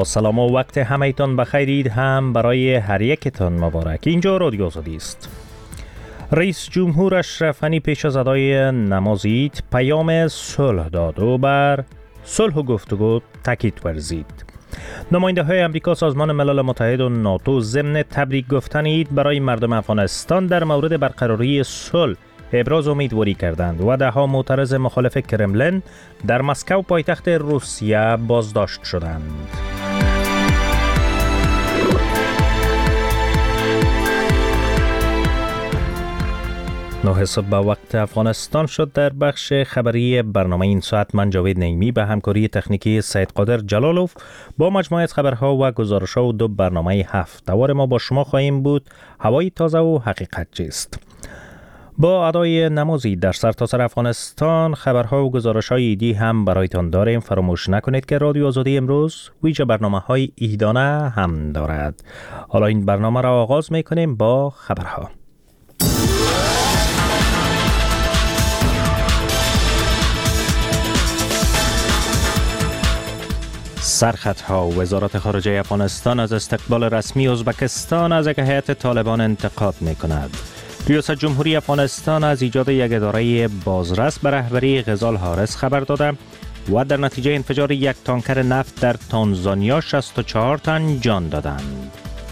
با سلام و وقت همه‌تان بخیر هم برای هر یکتان مبارک. اینجا رادیو آزادی است. رئیس جمهور اشرف غنی پیش از ادای نماز عید پیام صلح داد و بر صلح و گفتگو تاکید ورزید. نماینده های امریکا، سازمان ملل متحد و ناتو ضمن تبریک گفتن عید برای مردم افغانستان در مورد برقراری صلح ابراز امیدواری کردند و ده‌ها معترض مخالف کرملین در مسکو پایتخت روسیه بازداشت شدند. نه صبح به وقت افغانستان شد. در بخش خبری برنامه این ساعت من جاوید نعیمی به همکاری تکنیکی سید قادر جلالوف با مجموعه از خبرها و گزارش‌ها و دو برنامه هفته‌وار ما با شما خواهیم بود. هوای تازه و حقیقت چیست؟ با ادای نماز عید در سرتاسر افغانستان خبرها و گزارش‌های عیدی هم برایتان داریم. فراموش نکنید که رادیو آزادی امروز ویژه برنامه‌های عیدانه هم دارد. حالا این برنامه را آغاز می‌کنیم با خبرها. سرخطها: وزارت خارجه افغانستان از استقبال رسمی ازبکستان از یک هیئت طالبان انتقاد می‌کند. ریاست جمهوری افغانستان از ایجاد یک اداره بازرس به رهبری غزال حارس خبر داده و در نتیجه انفجار یک تانکر نفت در تانزانیا 64 تن جان دادند.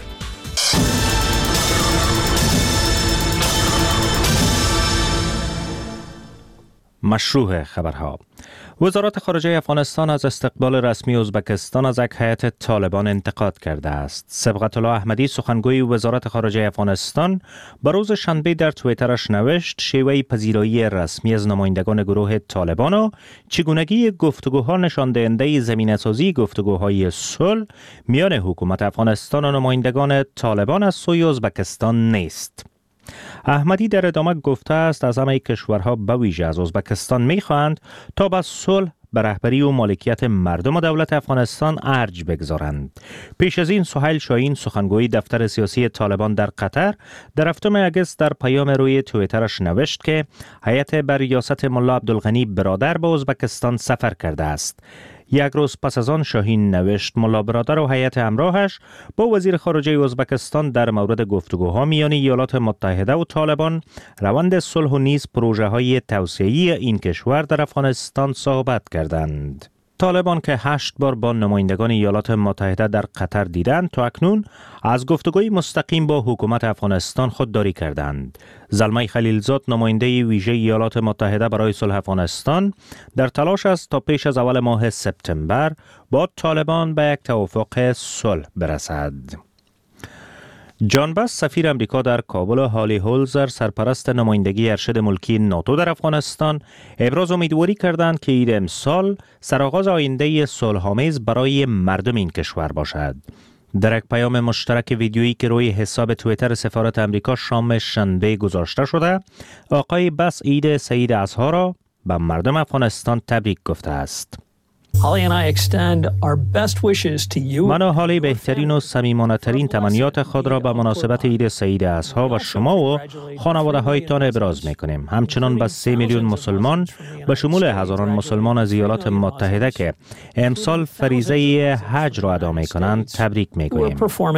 مشروع خبرها: وزارت خارجه افغانستان از استقبال رسمی ازبکستان از یک هیئت طالبان انتقاد کرده است. صبغت الله احمدی، سخنگوی وزارت خارجه افغانستان، به روز شنبه در توییترش نوشت شیوه پذیرایی رسمی از نمایندگان گروه طالبان و چگونگی گفتگوها نشان دهنده زمینه‌سازی گفتگوهای صلح میان حکومت افغانستان و نمایندگان طالبان از سوی ازبکستان نیست. احمدی در ادامه گفته است از همه کشورها به ویژه از ازبکستان می‌خواهند تا به صلح به رهبری و مالکیت مردم و دولت افغانستان ارج بگذارند. پیش از این سهیل شاهین، سخنگوی دفتر سیاسی طالبان در قطر، در 7 اگست در پیام روی توییترش نوشت که هیئت بر ریاست ملا عبدالغنی برادر به ازبکستان سفر کرده است. یک روز پس از آن شاهین نوشت ملا برادر و هیئت همراهش با وزیر خارجه ازبکستان در مورد گفتگوها میان ایالات متحده و طالبان، روند صلح و نیز پروژه‌های توسعه‌ای این کشور در افغانستان صحبت کردند. طالبان که 8 بار با نمایندگان ایالات متحده در قطر دیدند، تا اکنون از گفتگوی مستقیم با حکومت افغانستان خودداری کردند. زلمه خلیلزاد، نماینده ویژه ایالات متحده برای صلح افغانستان، در تلاش است تا پیش از اول ماه سپتامبر با طالبان به یک توافق صلح برسد. جان بس، سفیر امریکا در کابل، و هالی هولزر، سرپرست نمایندگی ارشد ملکی ناتو در افغانستان، ابراز امیدواری کردند که عید امسال سرآغاز آینده صلح‌آمیز برای مردم این کشور باشد. در یک پیام مشترک ویدیویی که روی حساب توییتر سفارت امریکا شام شنبه گذاشته شده، آقای بس عید سعید اضحی را به مردم افغانستان تبریک گفته است. من و هالی بهترین و صمیمانه ترین تمنیات خود را به مناسبت عید سعید اضحی و شما و خانواده هایتان ابراز می کنیم. همچنان به 3 میلیون مسلمان به شمول هزاران مسلمان از ایالات متحده که امسال فریضه حج را ادا می کنند تبریک می گوییم.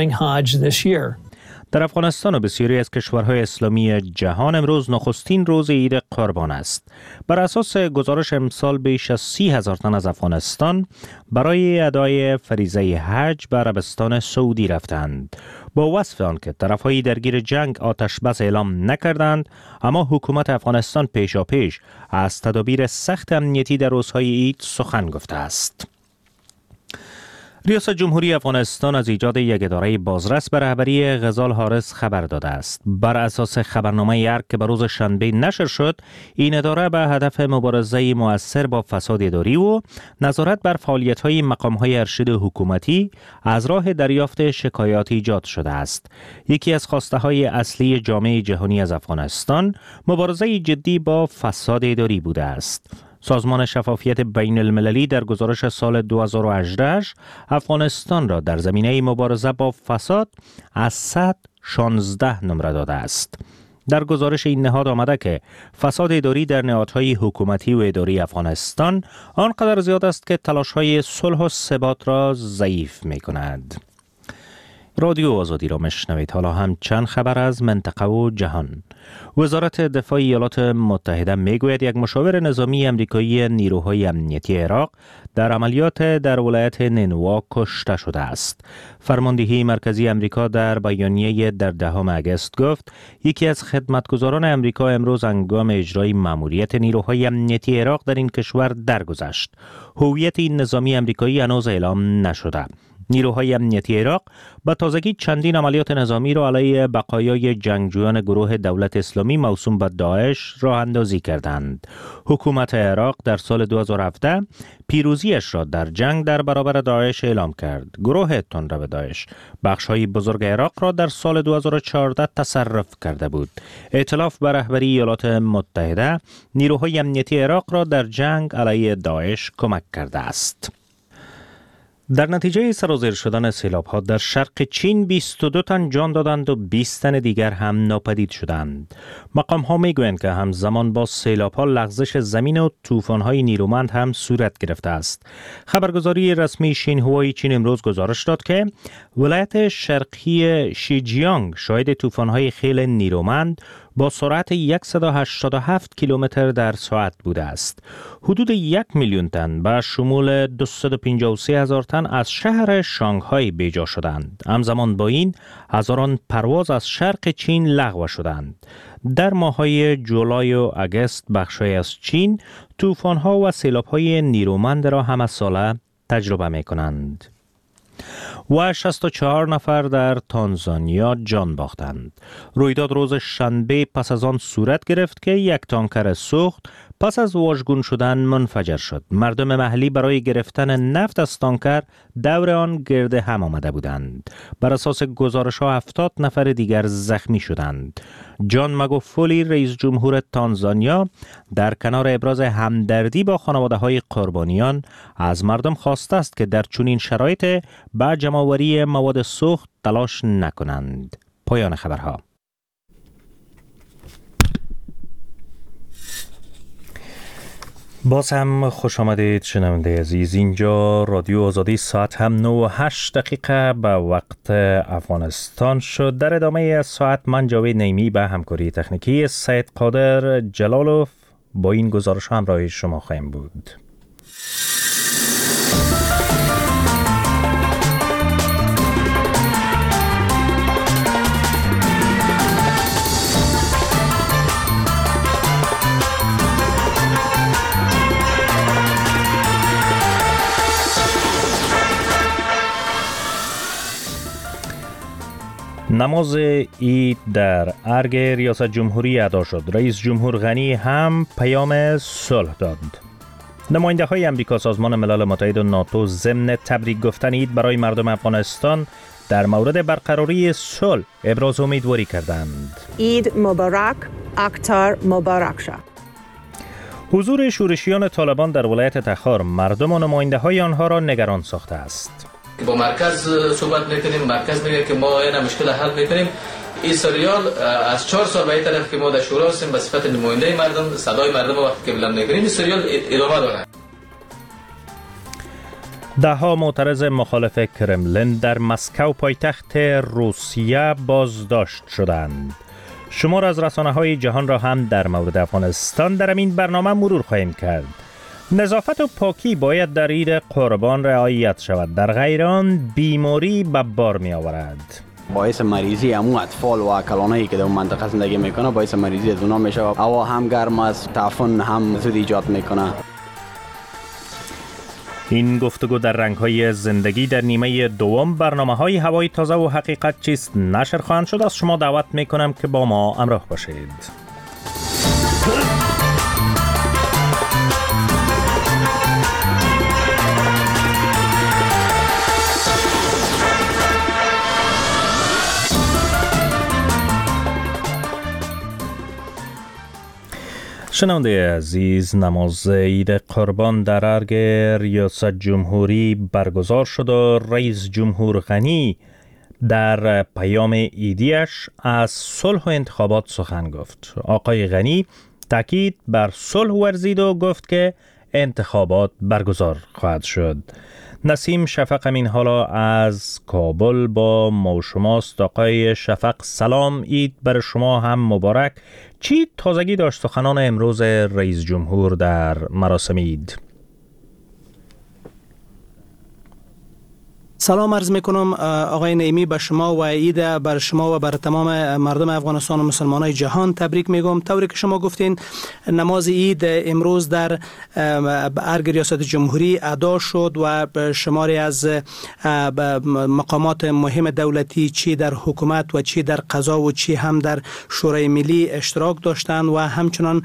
در افغانستان و بسیاری از کشورهای اسلامی جهان امروز نخستین روز عید قربان است. بر اساس گزارش امسال بیش از 30,000 تن از افغانستان برای ادای فریضه حج به عربستان سعودی رفتند. با وصف آن که طرفهای درگیر جنگ آتش بس اعلام نکردند، اما حکومت افغانستان پیشاپیش از تدابیر سخت امنیتی در روزهای عید سخن گفته است. ریاست جمهوری افغانستان از ایجاد یک اداره بازرس به رهبری غزال حارس خبر داده است. بر اساس خبرنامه ارگ که به روز شنبه نشر شد، این اداره به هدف مبارزه مؤثر با فساد اداری و نظارت بر فعالیت‌های مقام‌های ارشد حکومتی از راه دریافت شکایات ایجاد شده است. یکی از خواسته‌های اصلی جامعه جهانی از افغانستان مبارزه جدی با فساد اداری بوده است. سازمان شفافیت بین المللی در گزارش سال 2018 افغانستان را در زمینه مبارزه با فساد از 100 16 نمره داده است. در گزارش این نهاد آمده که فساد اداری در نهادهای حکومتی و اداری افغانستان آنقدر زیاد است که تلاش‌های صلح و ثبات را ضعیف می‌کند. رادیو آزادی را میشنوید. حالا هم چند خبر از منطقه و جهان. وزارت دفاع ایالات متحده میگوید یک مشاور نظامی امریکایی نیروهای امنیتی عراق در عملیات در ولایت نینوا کشته شده است. فرماندهی مرکزی امریکا در بیانیه در 10 اگست گفت یکی از خدمتگزاران امریکا امروز هنگام اجرای مأموریت نیروهای امنیتی عراق در این کشور درگذشت. هویت این نظامی امریکایی هنوز اعلام نشده. نیروهای امنیتی عراق به تازگی چندین عملیات نظامی را علیه بقایای جنگجویان گروه دولت اسلامی موسوم به داعش راه اندازی کردند. حکومت عراق در سال 2017 پیروزیش را در جنگ در برابر داعش اعلام کرد. گروه تندرو داعش بخش‌های بزرگ عراق را در سال 2014 تصرف کرده بود. ائتلاف به رهبری ایالات متحده نیروهای امنیتی عراق را در جنگ علیه داعش کمک کرده است. در نتیجه سرازیر شدن سیلاب‌ها در شرق چین 22 تن جان دادند و 20 تن دیگر هم ناپدید شدند. مقام‌ها می‌گویند که همزمان با سیلاب‌ها لغزش زمین و طوفان‌های نیرومند هم صورت گرفته است. خبرگزاری رسمی شینهوای چین امروز گزارش داد که ولایت شرقی شیجیانگ شاهد طوفان‌های خیل نیرومند با سرعت 187 کیلومتر در ساعت بوده است. حدود 1 میلیون تن به شمول 253 هزار تن از شهر شانگهای بیجا شدند. همزمان با این هزاران پرواز از شرق چین لغو شدند. در ماه‌های جولای و آگوست بخش‌های از چین طوفان‌ها و سیلاب‌های نیرومند را همه‌ساله تجربه می‌کنند. و 64 نفر در تانزانیا جان باختند. رویداد روز شنبه پس از آن صورت گرفت که یک تانکر سوخت پس از واژگون شدن منفجر شد. مردم محلی برای گرفتن نفت از تانکر دور آن گرد هم آمده بودند. بر اساس گزارش‌ها 70 نفر دیگر زخمی شدند. جان مگوفولی رئیس جمهور تانزانیا در کنار ابراز همدردی با خانواده‌های قربانیان از مردم خواسته است که در چنین شرایط با جمع‌آوری مواد سوخت تلاش نکنند. پایان خبرها. باز هم خوش آمدید شنونده عزیز. اینجا رادیو آزادی، ساعت هم 9:08 به وقت افغانستان شد. در ادامه ساعت من جاوید نیمی به همکاری تکنیکی سید قادر جلالوف با این گزارش همراه شما خواهیم بود. نماز عید در ارگ ریاست جمهوری ادا شد. رئیس جمهور غنی هم پیام صلح داد. نماینده های امریکا، سازمان ملل متحد و ناتو ضمن تبریک گفتن عید برای مردم افغانستان در مورد برقراری صلح ابراز امیدواری کردند. عید مبارک، اختر مبارک شد. حضور شورشیان طالبان در ولایت تخار مردم و نماینده های آنها را نگران ساخته است. با مرکز صحبت میکنیم، مرکز میگه که ما این مشکل حل میکنیم. این سریال از 4 سال به این طرف که ما در شورا هستیم به صفت نماینده مردم، صدای مردم وقتی که بلند میکنیم، این سریال ادامه داره. ده‌ها معترض مخالف کرملین در مسکو پایتخت روسیه بازداشت شدند. شمار از رسانه‌های جهان را هم در مورد افغانستان در این برنامه مرور خواهیم کرد. نظافت و پاکی باید در عید قربان رعایت شود، در غیر آن بیماری به بار می آورد. باعث مریضی همون اطفال و کلانایی که در اون منطقه زندگی میکنه باعث مریضی از اونا میشه. هوا هم گرم است، تعفن هم زود ایجاد میکنه. این گفتگو در رنگ‌های زندگی در نیمه دوم برنامه‌های هوای تازه و حقیقت چیست نشر خواهند شد. از شما دعوت میکنم که با ما همراه باشید. شنونده عزیز، نماز عید قربان در ارگ ریاست جمهوری برگزار شد و رئیس جمهور غنی در پیام ایدیش از صلح و انتخابات سخن گفت. آقای غنی تاکید بر صلح ورزید و گفت که انتخابات برگزار خواهد شد. نسیم شفق همین حالا از کابل با ما شماست. آقای شفق سلام، عید بر شما هم مبارک. چی تازگی داشت سخنان امروز رئیس جمهور در مراسم عید؟ سلام عرض میکنم آقای نعیمی به شما و عید بر شما و بر تمام مردم افغانستان و مسلمانای جهان تبریک میگم. طوری که شما گفتین نماز عید امروز در ارگ ریاست جمهوری ادا شد و شماری از مقامات مهم دولتی چی در حکومت و چی در قضا و چی هم در شورای ملی اشتراک داشتند و همچنان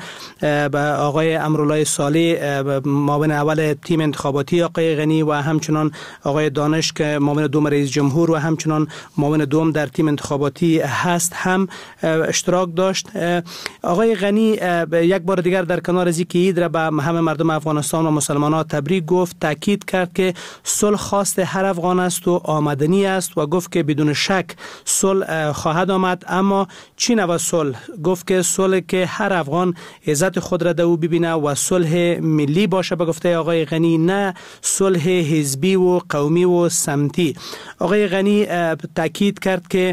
آقای امرالله صالح معاون اول تیم انتخاباتی آقای غنی و همچنان آقای دانش که معاون دوم رئیس جمهور و همچنان معاون دوم در تیم انتخاباتی هست هم اشتراک داشت. آقای غنی یک بار دیگر در کنار از اینکه عید را به همه مردم افغانستان و مسلمانان تبریک گفت، تاکید کرد که صلح خواست هر افغان است و آمدنی است و گفت که بدون شک صلح خواهد آمد. اما چی نوع صلح؟ گفت که صلح که هر افغان عزت خود را در او ببینه و صلح ملی باشه. به گفته آقای غنی نه صلح حزبی و قومی و سمتی. آقای غنی تاکید کرد که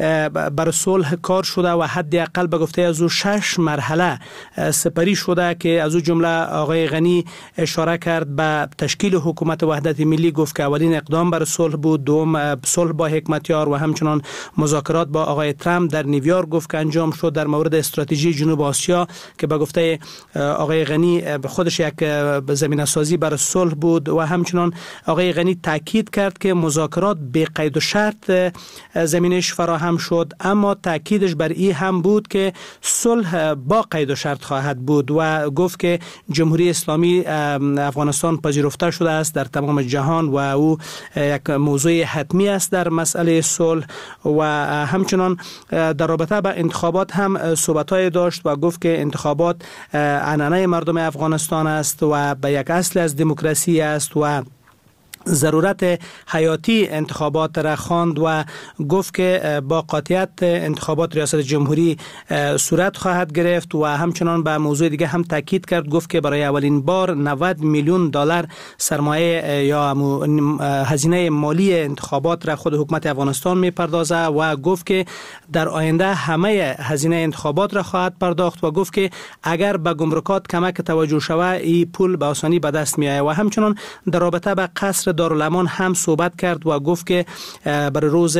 بر صلح کار شده و حداقل به گفته از او 6 مرحله سپری شده که از او جمله آقای غنی اشاره کرد به تشکیل حکومت وحدت ملی. گفت که اولین اقدام بر صلح بود، دوم صلح با حکمتیار و همچنان مذاکرات با آقای ترامپ در نیویورک گفت که انجام شد. در مورد استراتژی جنوب آسیا که به گفته آقای غنی خودش یک زمینه سازی بر صلح بود و همچنان آقای غنی تاکید کرد که مذاکرات به قید و شرط زمینش فراهم شد، اما تاکیدش بر این هم بود که صلح با قید و شرط خواهد بود و گفت که جمهوری اسلامی افغانستان پذیرفته شده است در تمام جهان و او یک موضوع حتمی است در مسئله صلح. و همچنان در رابطه با انتخابات هم صحبت‌های داشت و گفت که انتخابات عنعنه مردم افغانستان است و به یک اصل از دموکراسی است و ضرورت حیاتی انتخابات را خواند و گفت که با قاطعیت انتخابات ریاست جمهوری صورت خواهد گرفت و همچنان به موضوع دیگه هم تاکید کرد. گفت که برای اولین بار 90 میلیون دلار سرمایه یا هزینه مالی انتخابات را خود حکومت افغانستان میپردازه و گفت که در آینده همه هزینه انتخابات را خواهد پرداخت و گفت که اگر به گمرکات کمک توجه شود این پول به آسانی به دست میآید. و همچنان در رابطه با قصر دارالامان هم صحبت کرد و گفت که برای روز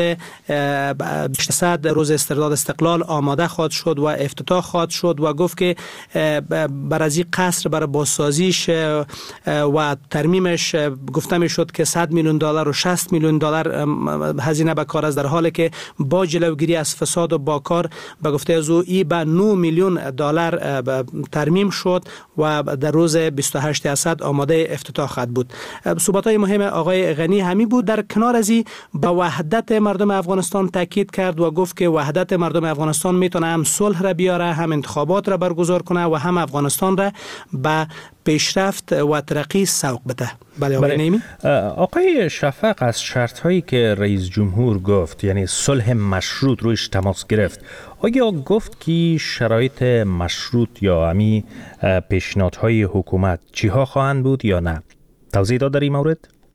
800 روز استرداد استقلال آماده خواهد شد و افتتاح خواهد شد و گفت که بر از این قصر برای بازسازیش و ترمیمش گفته می شد که 100 میلیون دلار و 60 میلیون دلار هزینه به کار است، در حالی که با جلوگیری از فساد و باکار به گفته از او ای به 9 میلیون دلار ترمیم شد و در روز 28 اسد آماده افتتاح خواهد بود. صحبت‌های مهم آقای غنی همی بود. در کنار از این به وحدت مردم افغانستان تاکید کرد و گفت که وحدت مردم افغانستان میتونه هم صلح را بیاره، هم انتخابات را برگزار کنه و هم افغانستان را به پیشرفت و ترقی سوق بده. بله آقای نعیمی. آقای شفق از شرط‌هایی که رئیس جمهور گفت یعنی صلح مشروط رویش تماس گرفت، آیا گفت که شرایط مشروط یا همی پیشنهادهای حکومت چیها خواهند بود یا نه؟ توضیح داد در این مورد؟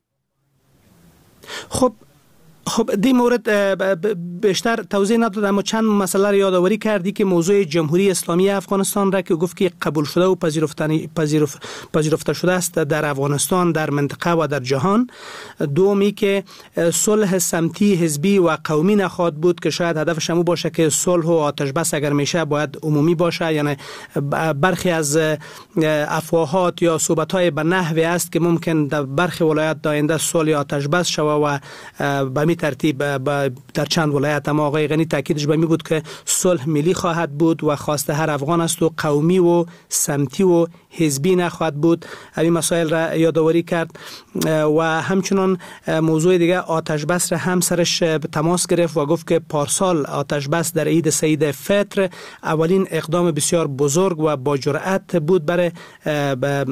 خب دی مورد بیشتر توضیح نداد، اما چند مسئله را یادآوری کردی که موضوع جمهوری اسلامی افغانستان را که گفت که قبول شده و پذیرفته شده است در افغانستان، در منطقه و در جهان. دومی که صلح سمتی حزبی و قومی نخواهد بود که شاید هدفش هم باشه که صلح و آتش بس اگر میشه باید عمومی باشه، یعنی برخی از افواهات یا صحبت‌های به نحوی است که ممکن در برخی ولایت آینده صلح یا آتش بس شود و به ترتیب در چند ولایت. اما آقای غنی تاکیدش به می بود که صلح ملی خواهد بود و خواسته هر افغان است و قومی و سمتی و حزبی نخواهد بود. همین مسائل را یادآوری کرد و همچنان موضوع دیگه آتش بس را هم سرش تماس گرفت و گفت که پارسال آتش بس در عید سید فطر اولین اقدام بسیار بزرگ و با جرأت بود برای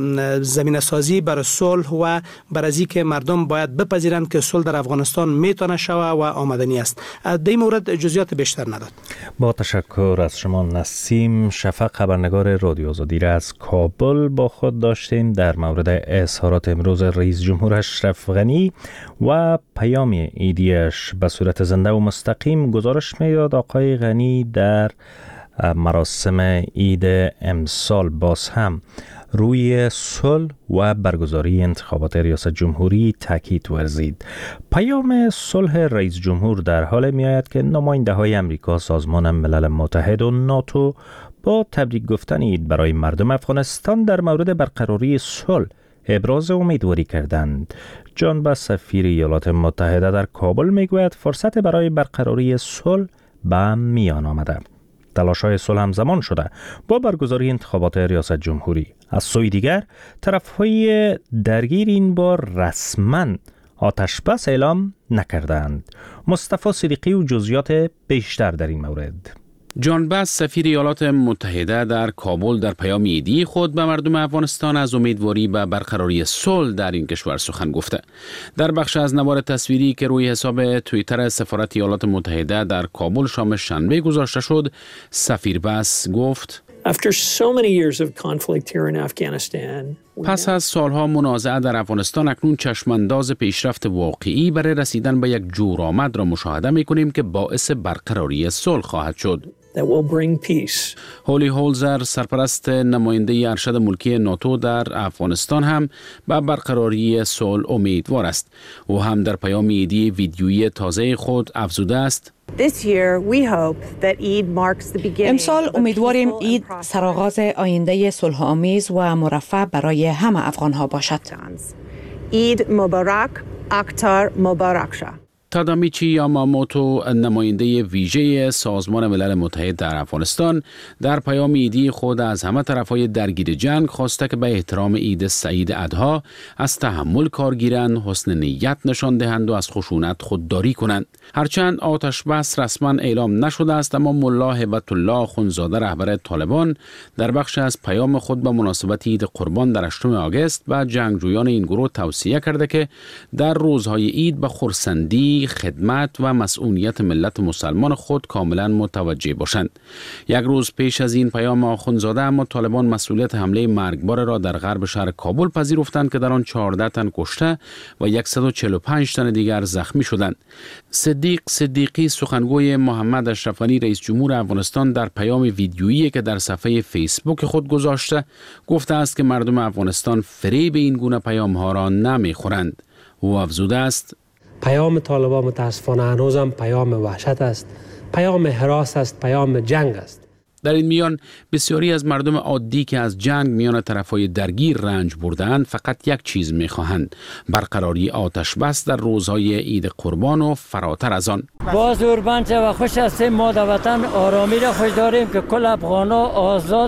زمینه سازی برای صلح و برای اینکه مردم باید بپذیرند که صلح در افغانستان میتونه روانه شوه و آمدنی است. در این مورد جزئیات بیشتر نداد. با تشکر از شما نسیم. شفق خبرنگار رادیو آزادی را از کابل با خود داشتیم در مورد اظهارات امروز رئیس جمهور اشرف غنی و پیام عیدیش به صورت زنده و مستقیم. گزارش می‌داد آقای غنی در مراسم عید امسال باز هم روی صلح و برگزاری انتخابات ریاست جمهوری تاکید ورزید. پیام صلح رئیس جمهور در حال می آید که نماینده های امریکا، سازمان ملل متحد و ناتو با تبریک گفتن عید برای مردم افغانستان در مورد برقراری صلح ابراز امیدواری کردند. جان با سفیر ایالات متحده در کابل می گوید فرصت برای برقراری صلح به میان آمده. تلاش‌های صلح همزمان شده با برگزاری انتخابات ریاست جمهوری. از سوی دیگر طرف‌های درگیر این بار رسما آتش بس اعلام نکردند. مصطفی صدیقی و جزئیات بیشتر در این مورد. جان بس سفیر ایالات متحده در کابل در پیام عیدی خود به مردم افغانستان از امیدواری به برقراری صلح در این کشور سخن گفته. در بخش از نوار تصویری که روی حساب توییتر سفارت ایالات متحده در کابل شام شنبه گذاشته شد، سفیر بس گفت: پس از سالها منازعه در افغانستان اکنون چشمانداز پیشرفت واقعی برای رسیدن به یک جورآمد را مشاهده می‌کنیم که باعث برقراری صلح خواهد شد. هولی هولزر، سرپرست نماینده ارشد ملکی ناتو در افغانستان، هم به برقراری صلح امیدوار است. او هم در پیام عیدی ویدیویی تازه خود افزوده است: امسال امیدواریم عید سرآغاز آینده صلح‌آمیز و مرفه برای همه افغان‌ها باشد. عید مبارک، اختر مبارک شد. تادامیچی یاماموتو، نماینده ویژه سازمان ملل متحد در افغانستان، در پیام عیدی خود از همه طرفهای درگیر جنگ خواسته که به احترام عید سعید اضحی از تحمل کار گیرند، حسن نیت نشان دهند و از خشونت خودداری کنند. هرچند آتش بس رسما اعلام نشده است، اما ملا هبت الله اخوندزاده، رهبر طالبان، در بخش از پیام خود به مناسبت عید قربان در 8 آگوست به جنگجویان این گروه توصیه کرده که در روزهای عید به خرسندی، خدمت و مسئولیت ملت مسلمان خود کاملا متوجه باشند. یک روز پیش از این پیام آخوندزاده اما طالبان مسئولیت حمله مرگبار را در غرب شهر کابل پذیرفتند که در آن 14 تن کشته و 145 تن دیگر زخمی شدند. صدیق صدیقی، سخنگوی محمد اشرف غنی رئیس جمهور افغانستان، در پیام ویدیویی که در صفحه فیسبوک خود گذاشته گفته است که مردم افغانستان فریب این گونه پیام‌ها را نمی‌خورند. او افزوده است: پیام طالبان متاسفانه هنوزم پیام وحشت است، پیام هراس است، پیام جنگ است. در این میان بسیاری از مردم عادی که از جنگ میان طرفهای درگیر رنج بردند فقط یک چیز میخواهند: برقراری آتش بس در روزهای عید قربان و فراتر از آن. باز اوربنچ و خوش هستیم، ما در وطن آرامی را خوش داریم که کل افغانا آزاد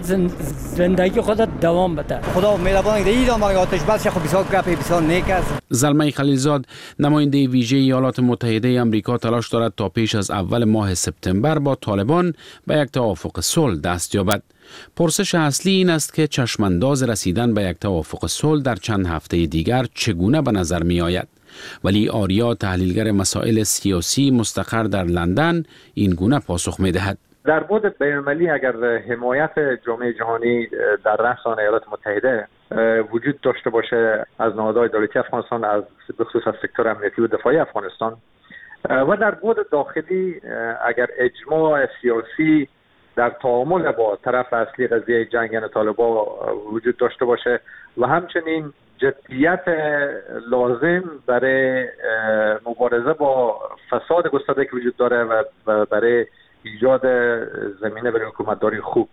زندگی خود دوام بده. خدا مهربان است. عید ما آتش بس خو بسیار گپ بسیار نیک است. زلمه خلیلزاد، نماینده ویژه ایالات متحده آمریکا، تلاش دارد تا پیش از اول ماه سپتامبر با طالبان به یک توافق صلح دست یابد. پرسش اصلی این است که چشمانداز رسیدن به یک توافق صلح در چند هفته دیگر چگونه به نظر می آید. ولی آریا، تحلیلگر مسائل سیاسی مستقر در لندن، این گونه پاسخ می دهد: در بعد بین‌المللی اگر حمایت جامعه جهانی در رأس آن ایالات متحده وجود داشته باشه از نهادهای دولتی افغانستان، از بخصوص از سکتور امنیتی و دفاعی افغانستان، و در بعد داخلی اگر اجماع سیاسی در تعامل با طرف اصلی قضیه جنگ یعنی طالبان وجود داشته باشه و همچنین جدیت لازم برای مبارزه با فساد گسترده که وجود داره و برای ایجاد زمینه برای حکومتداری خوب،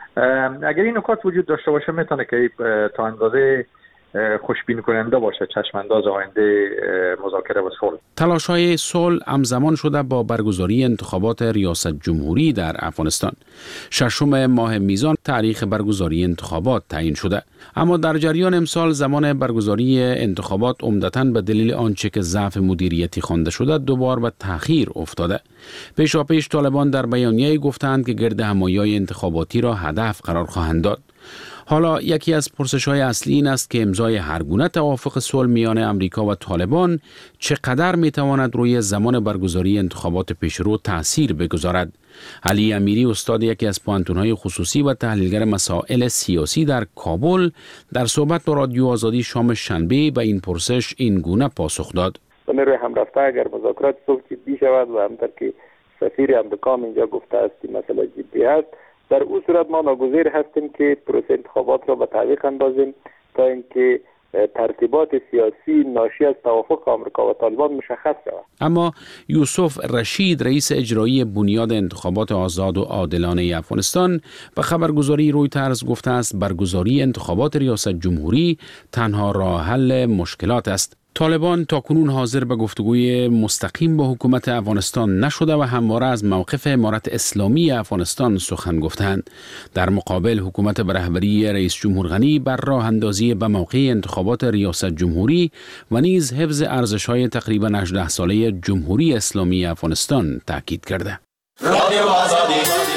اگر این نکات وجود داشته باشه میتونه که تا اندازه خوشبین کننده باشه چشمانداز آینده مذاکره و صلح. تلاش‌های صلح همزمان شده با برگزاری انتخابات ریاست جمهوری در افغانستان. 6 ماه میزان تاریخ برگزاری انتخابات تعیین شده، اما در جریان امسال زمان برگزاری انتخابات عمدتاً به دلیل آنچه که ضعف مدیریتی خوانده شده دوبار به تأخیر افتاده. پیشاپیش طالبان در بیانیه‌ای گفتند که گرد همایی انتخاباتی را هدف قرار خواهند داد. حالا یکی از پرسش‌های اصلی این است که امضای هرگونه توافق صلح میان امریکا و طالبان چقدر میتواند روی زمان برگزاری انتخابات پیشرو تأثیر بگذارد. علی امیری، استاد یکی از پوانتون‌های خصوصی و تحلیلگر مسائل سیاسی در کابل، در صحبت با رادیو آزادی شام شنبه به این پرسش این گونه پاسخ داد: روی هم رفته اگر مذاکرات صلح جدی شود و همطور که سفیر امریکا اینجا گفته است که مسئله جدی است، در او صورت ما ناگزیر هستیم که پروسه انتخابات را به تعویق اندازیم تا اینکه ترتیبات سیاسی ناشی از توافق آمریکا و طالبان مشخص شود. اما یوسف رشید، رئیس اجرایی بنیاد انتخابات آزاد و عادلانه افغانستان، به خبرگزاری رویترز گفته است برگزاری انتخابات ریاست جمهوری تنها راه حل مشکلات است. طالبان تاکنون حاضر به گفتگوی مستقیم با حکومت افغانستان نشده و همواره از موقف امارت اسلامی افغانستان سخن گفتند. در مقابل حکومت به رهبری رئیس جمهور غنی بر راه اندازی به موقع انتخابات ریاست جمهوری و نیز حفظ ارزش‌های تقریباً 18 ساله جمهوری اسلامی افغانستان تاکید کرده. رادیو آزادی.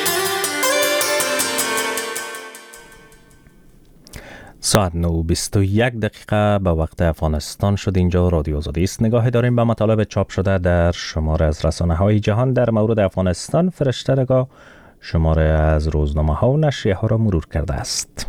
ساعت 9:21 به وقت افغانستان شد. اینجا رادیو آزادی است. نگاهی داریم به مطالب چاپ شده در شماره از رسانه‌های جهان در مورد افغانستان. فرشته‌رگاه شماره از روزنامه‌ها و نشریه‌ها را مرور کرده است.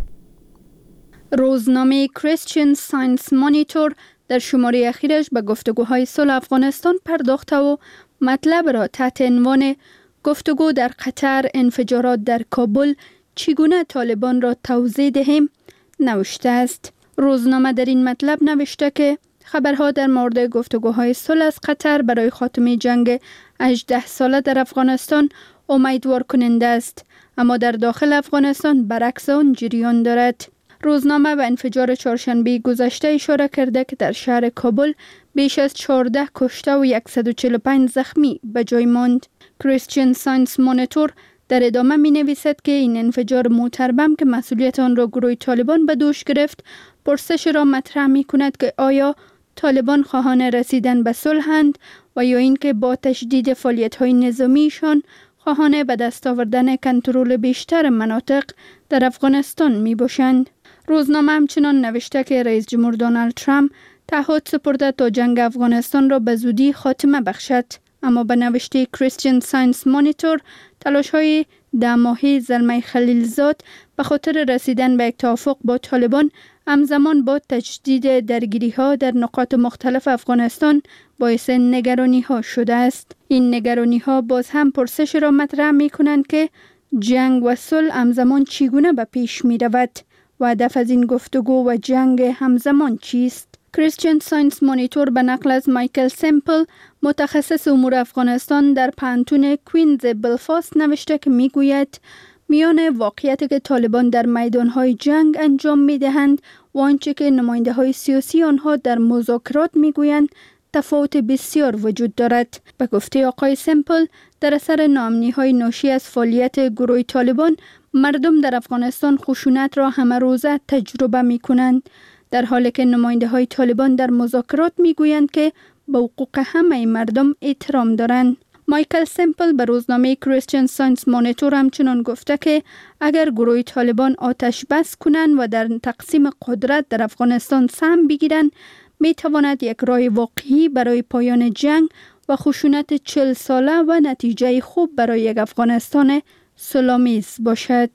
روزنامه کریستین ساینس مانیتور در شماره اخیرش به گفتگوهای صلح افغانستان پرداخته و مطلب را تحت عنوان گفتگو در قطر، انفجارات در کابل، چگونه طالبان را توضیح دهیم نوشته است. روزنامه در این مطلب نوشته که خبرها در مورد گفتگوهای صلح از قطر برای خاتمه جنگ 18 ساله در افغانستان امیدوار کننده است، اما در داخل افغانستان برعکس آن جریان دارد. روزنامه به انفجار چهارشنبه گذشته اشاره کرده که در شهر کابل بیش از 14 کشته و 145 زخمی به جای ماند. کریستین ساینس مانیتور در ادامه می نویسد که این انفجار موتر بم که مسئولیت آن را گروه طالبان به دوش گرفت، پرسش را مطرح می کند که آیا طالبان خواهان رسیدن به صلحند و یا اینکه با تشدید فعالیت‌های نظامیشان خواهان به دست آوردن کنترل بیشتر مناطق در افغانستان می باشند. روزنامه همچنان نوشته که رئیس جمهور دونالد ترامپ تعهد سپرده تا جنگ افغانستان را به زودی خاتمه بخشد، اما به نوشته کریستین ساینس مانیتور تلاش‌های 10 ماهه زلمه خلیلزاد به خاطر رسیدن به یک توافق با طالبان همزمان با تجدید درگیری‌ها در نقاط مختلف افغانستان باعث نگرانی‌ها شده است. این نگرانی‌ها باز هم پرسش را مطرح می‌کنند که جنگ و صلح همزمان چگونه به پیش می‌رود و هدف از این گفتگو و جنگ همزمان چیست؟ کریستین ساینس مانیتور به نقل از مایکل سمپل، متخصص امور افغانستان در پانتون کوینز بلفاست نوشته که میگوید میان واقعیتی که طالبان در میدانهای جنگ انجام میدهند و آنچه که نماینده های سیاسی آنها در مذاکرات میگویند تفاوت بسیار وجود دارد. به گفته آقای سمپل، در اثر ناامنی‌های ناشی از فعالیت گروه طالبان، مردم در افغانستان خشونت را همه روزه تجربه میکنند، در حالی که نماینده های طالبان در مذاکرات میگویند که به حقوق همه مردم احترام دارند. مایکل سمپل به روزنامه کریستین ساینس مانیتور همچنان گفته که اگر گروه طالبان آتش بس کنند و در تقسیم قدرت در افغانستان سهم بگیرند، می تواند یک راه واقعی برای پایان جنگ و خشونت 40 ساله و نتیجه خوب برای یک افغانستان صلح‌آمیز باشد.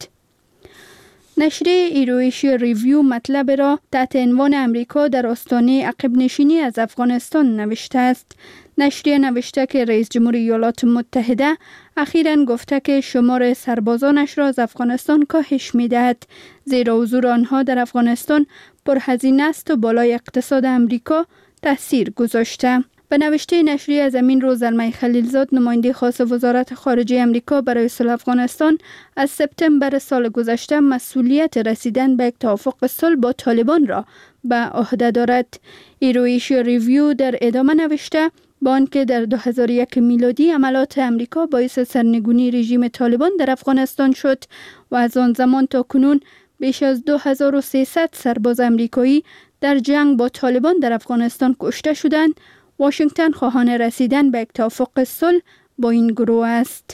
نشریه ایرویشیا ریویو مطلب را تحت عنوان امریکا در آستانه عقب نشینی از افغانستان نوشته است. نشریه نوشته که رئیس جمهور ایالات متحده اخیراً گفته که شمار سربازانش را از افغانستان کاهش می‌دهد، زیرا حضور آنها در افغانستان پرهزینه است و بالای اقتصاد امریکا تاثیر گذاشته. به نوشته نشریه از همین روز زلمه خلیلزاد، نماینده خاص وزارت خارجه امریکا برای صلح افغانستان، از سپتامبر سال گذشته مسئولیت رسیدن به یک توافق صلح با طالبان را به عهده دارد. ایرویشیا ریویو در ادامه نوشته با آنکه در 2001 میلادی عملات امریکا باعث سرنگونی رژیم طالبان در افغانستان شد و از آن زمان تا کنون بیش از 2300 سرباز امریکایی در جنگ با طالبان در افغانستان کشته شدند، واشنگتن خواهان رسیدن به یک توافق صلح با این گروه است.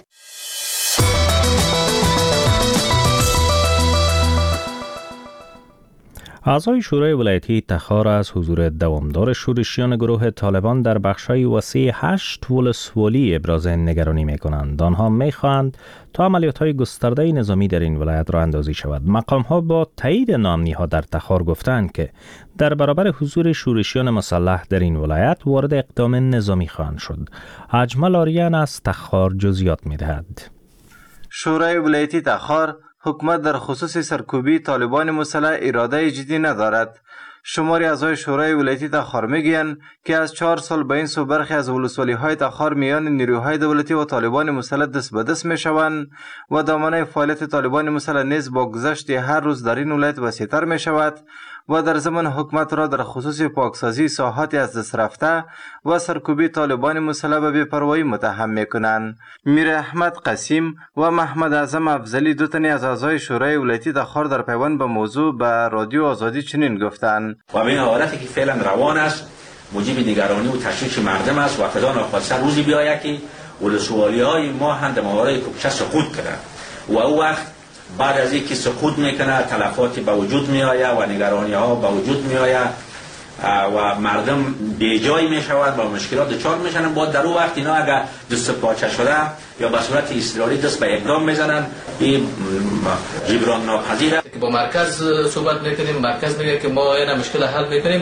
اعضای شورای ولایتی تخار از حضور دوامدار شورشیان گروه طالبان در بخش‌های وسیع 8 ولسوالی ابراز نگرانی می‌کنند. آنها می‌خواهند تا عملیات‌های گسترده نظامی در این ولایت راه اندازی شود. مقام‌ها با تایید ناامنی‌ها در تخار گفتند که در برابر حضور شورشیان مسلح در این ولایت وارد اقدام نظامی خواهند شد. اجمل آریان از تخار جزئیات می‌دهد. شورای ولایتی تخار حکومت در خصوص سرکوبی طالبان مسلح اراده جدی ندارد. شماری اعضای شورای ولایتی تخار میگویند که از 4 سال به این سو برخی از ولسوالی‌های تخار میان نیروهای دولتی و طالبان مسلح دست به دست میشوند و دامنه فعالیت طالبان مسلح نیز با گذشت هر روز در این ولایت وسیع‌تر میشود و در زمان حکومت را در خصوص پاکسازی ساحاتی از دست رفته و سرکوبی طالبان مسلح به بی‌پروایی متهم میکنند. میر احمد قسیم و محمد اعظم افضلی دو تن از اعضای شورای ولایتی تخار در پیوند به موضوع به رادیو آزادی چنین گفتند: و این حالتی که فعلا روان است موجب نگرانی و تشویش مردم است و خدا ناخواسته روزی بیاید که ولسوالی‌های ما هم در مواردی کوچه سقوط کنند و او وقت بعد از اینکه سقوط میکنه تلفاتی به وجود میآید و نگرانی ها به وجود میآید و مردم بیجای میشوند و مشکلات دچار میشن. با در اون وقت اینا اگر دست پاچه شده یا به صورت اضطراری دست به اقدام میزنن، این جبران ناپذیره. با مرکز صحبت میکنیم، مرکز میگه که ما این مشکل حل میکنیم.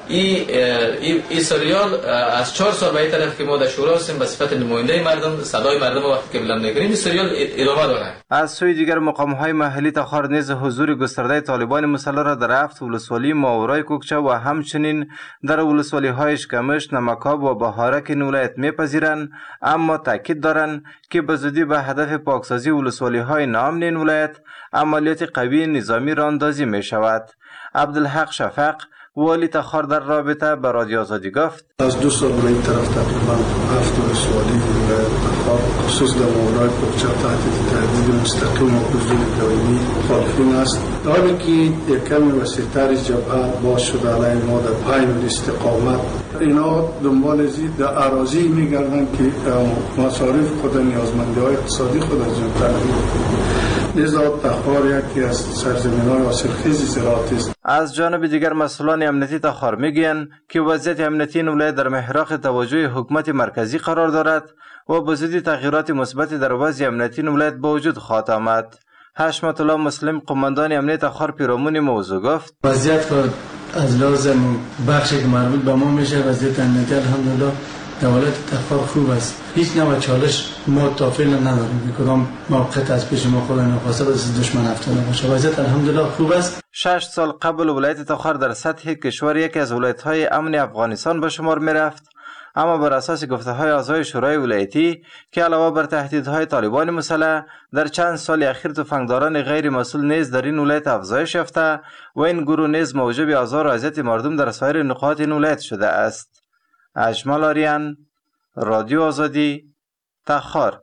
این سریال از 4 سال به این طرف که ما در شورا هستیم به صفت نماینده مردم، صدای مردم وقتی که بلند میکنیم، این سریال ادامه داره. از سوی دیگر مقام‌های محلی تخار نیز حضور گسترده طالبان مسلح را در 7 ولسوالی ماورای کوکچه و همچنین در ولسوالی‌های اشکمش، نمکاب و بهارک این ولایت میپذیرند، اما تاکید دارند که به زودی به هدف پاکسازی ولسوالی‌های ناامن این ولایت عملیات قوی نظامی را اندازی میشود. عبدالحق شفق والی تخار در رابطه به رادیو آزادی گفت: از 2 سال به این طرف تقریبا 7 ولسوالی تخار خصوص در ماورای کوکچه تحت تهدید مستقیم و حضور دائمی مخالفین است. حالی که یک کمی وسیع‌تر جبهه باز شده علیه ما در پایین استقامت، اینا دنبال زید در اراضی میگردند که مصارف خود نیازمندی‌های اقتصادی خود از جان تأمین کنند. لذا تخار یکی از سرزمین‌های حاصلخیز زراعتی است. از جانب دیگر مسئولان امنیتی تخار میگویند که وضعیت امنیتی این ولایت در محراق توجه حکومت مرکزی قرار دارد و به زودی تغییرات مثبتی در وضع امنیتی این ولایت به وجود خواهد آمد. حشمت الله مسلم قماندان امنیت تخار پیرامون موضوع گفت: وضعیت از لازم بخشی که مربوط به ما میشه وضعیت امنیتی الحمدلله دولت تخار خوب است. هیچ نوع چالش ما تا فعلا نداریم. کدام موقعیت از پیش ما خود ناخواسته از دشمن افتاده باشه. وضعیت الحمدلله خوب است. 6 سال قبل ولایت تخار در سطح کشور یکی از ولایت‌های امن افغانستان به شمار می‌رفت، اما بر اساس گفته‌های اعضای شورای ولایتی که علاوه بر تهدیدهای طالبان مسلح در چند سال اخیر تفنگداران غیر مسئول نیز در این ولایت افزایش یافته و این گروه نیز موجب آزار و اذیت مردم در سایر نقاط این ولایت شده است. اجمل آریان، رادیو آزادی، تخار.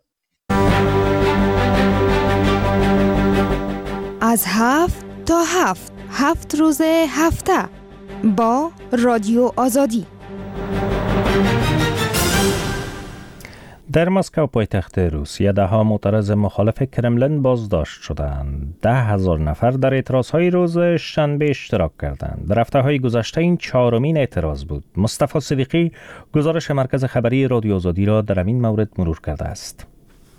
از 7 تا 7 روز هفته با رادیو آزادی. در مسکو پایتخت روسیه 10 معترض مخالف کرملین بازداشت شدند. 10,000 نفر در اعتراضهای روز شنبه اشتراک کردند. در هفته‌های گذشته این 4مین اعتراض بود. مصطفی صدیقی گزارش مرکز خبری رادیو آزادی را در این مورد مرور کرده است.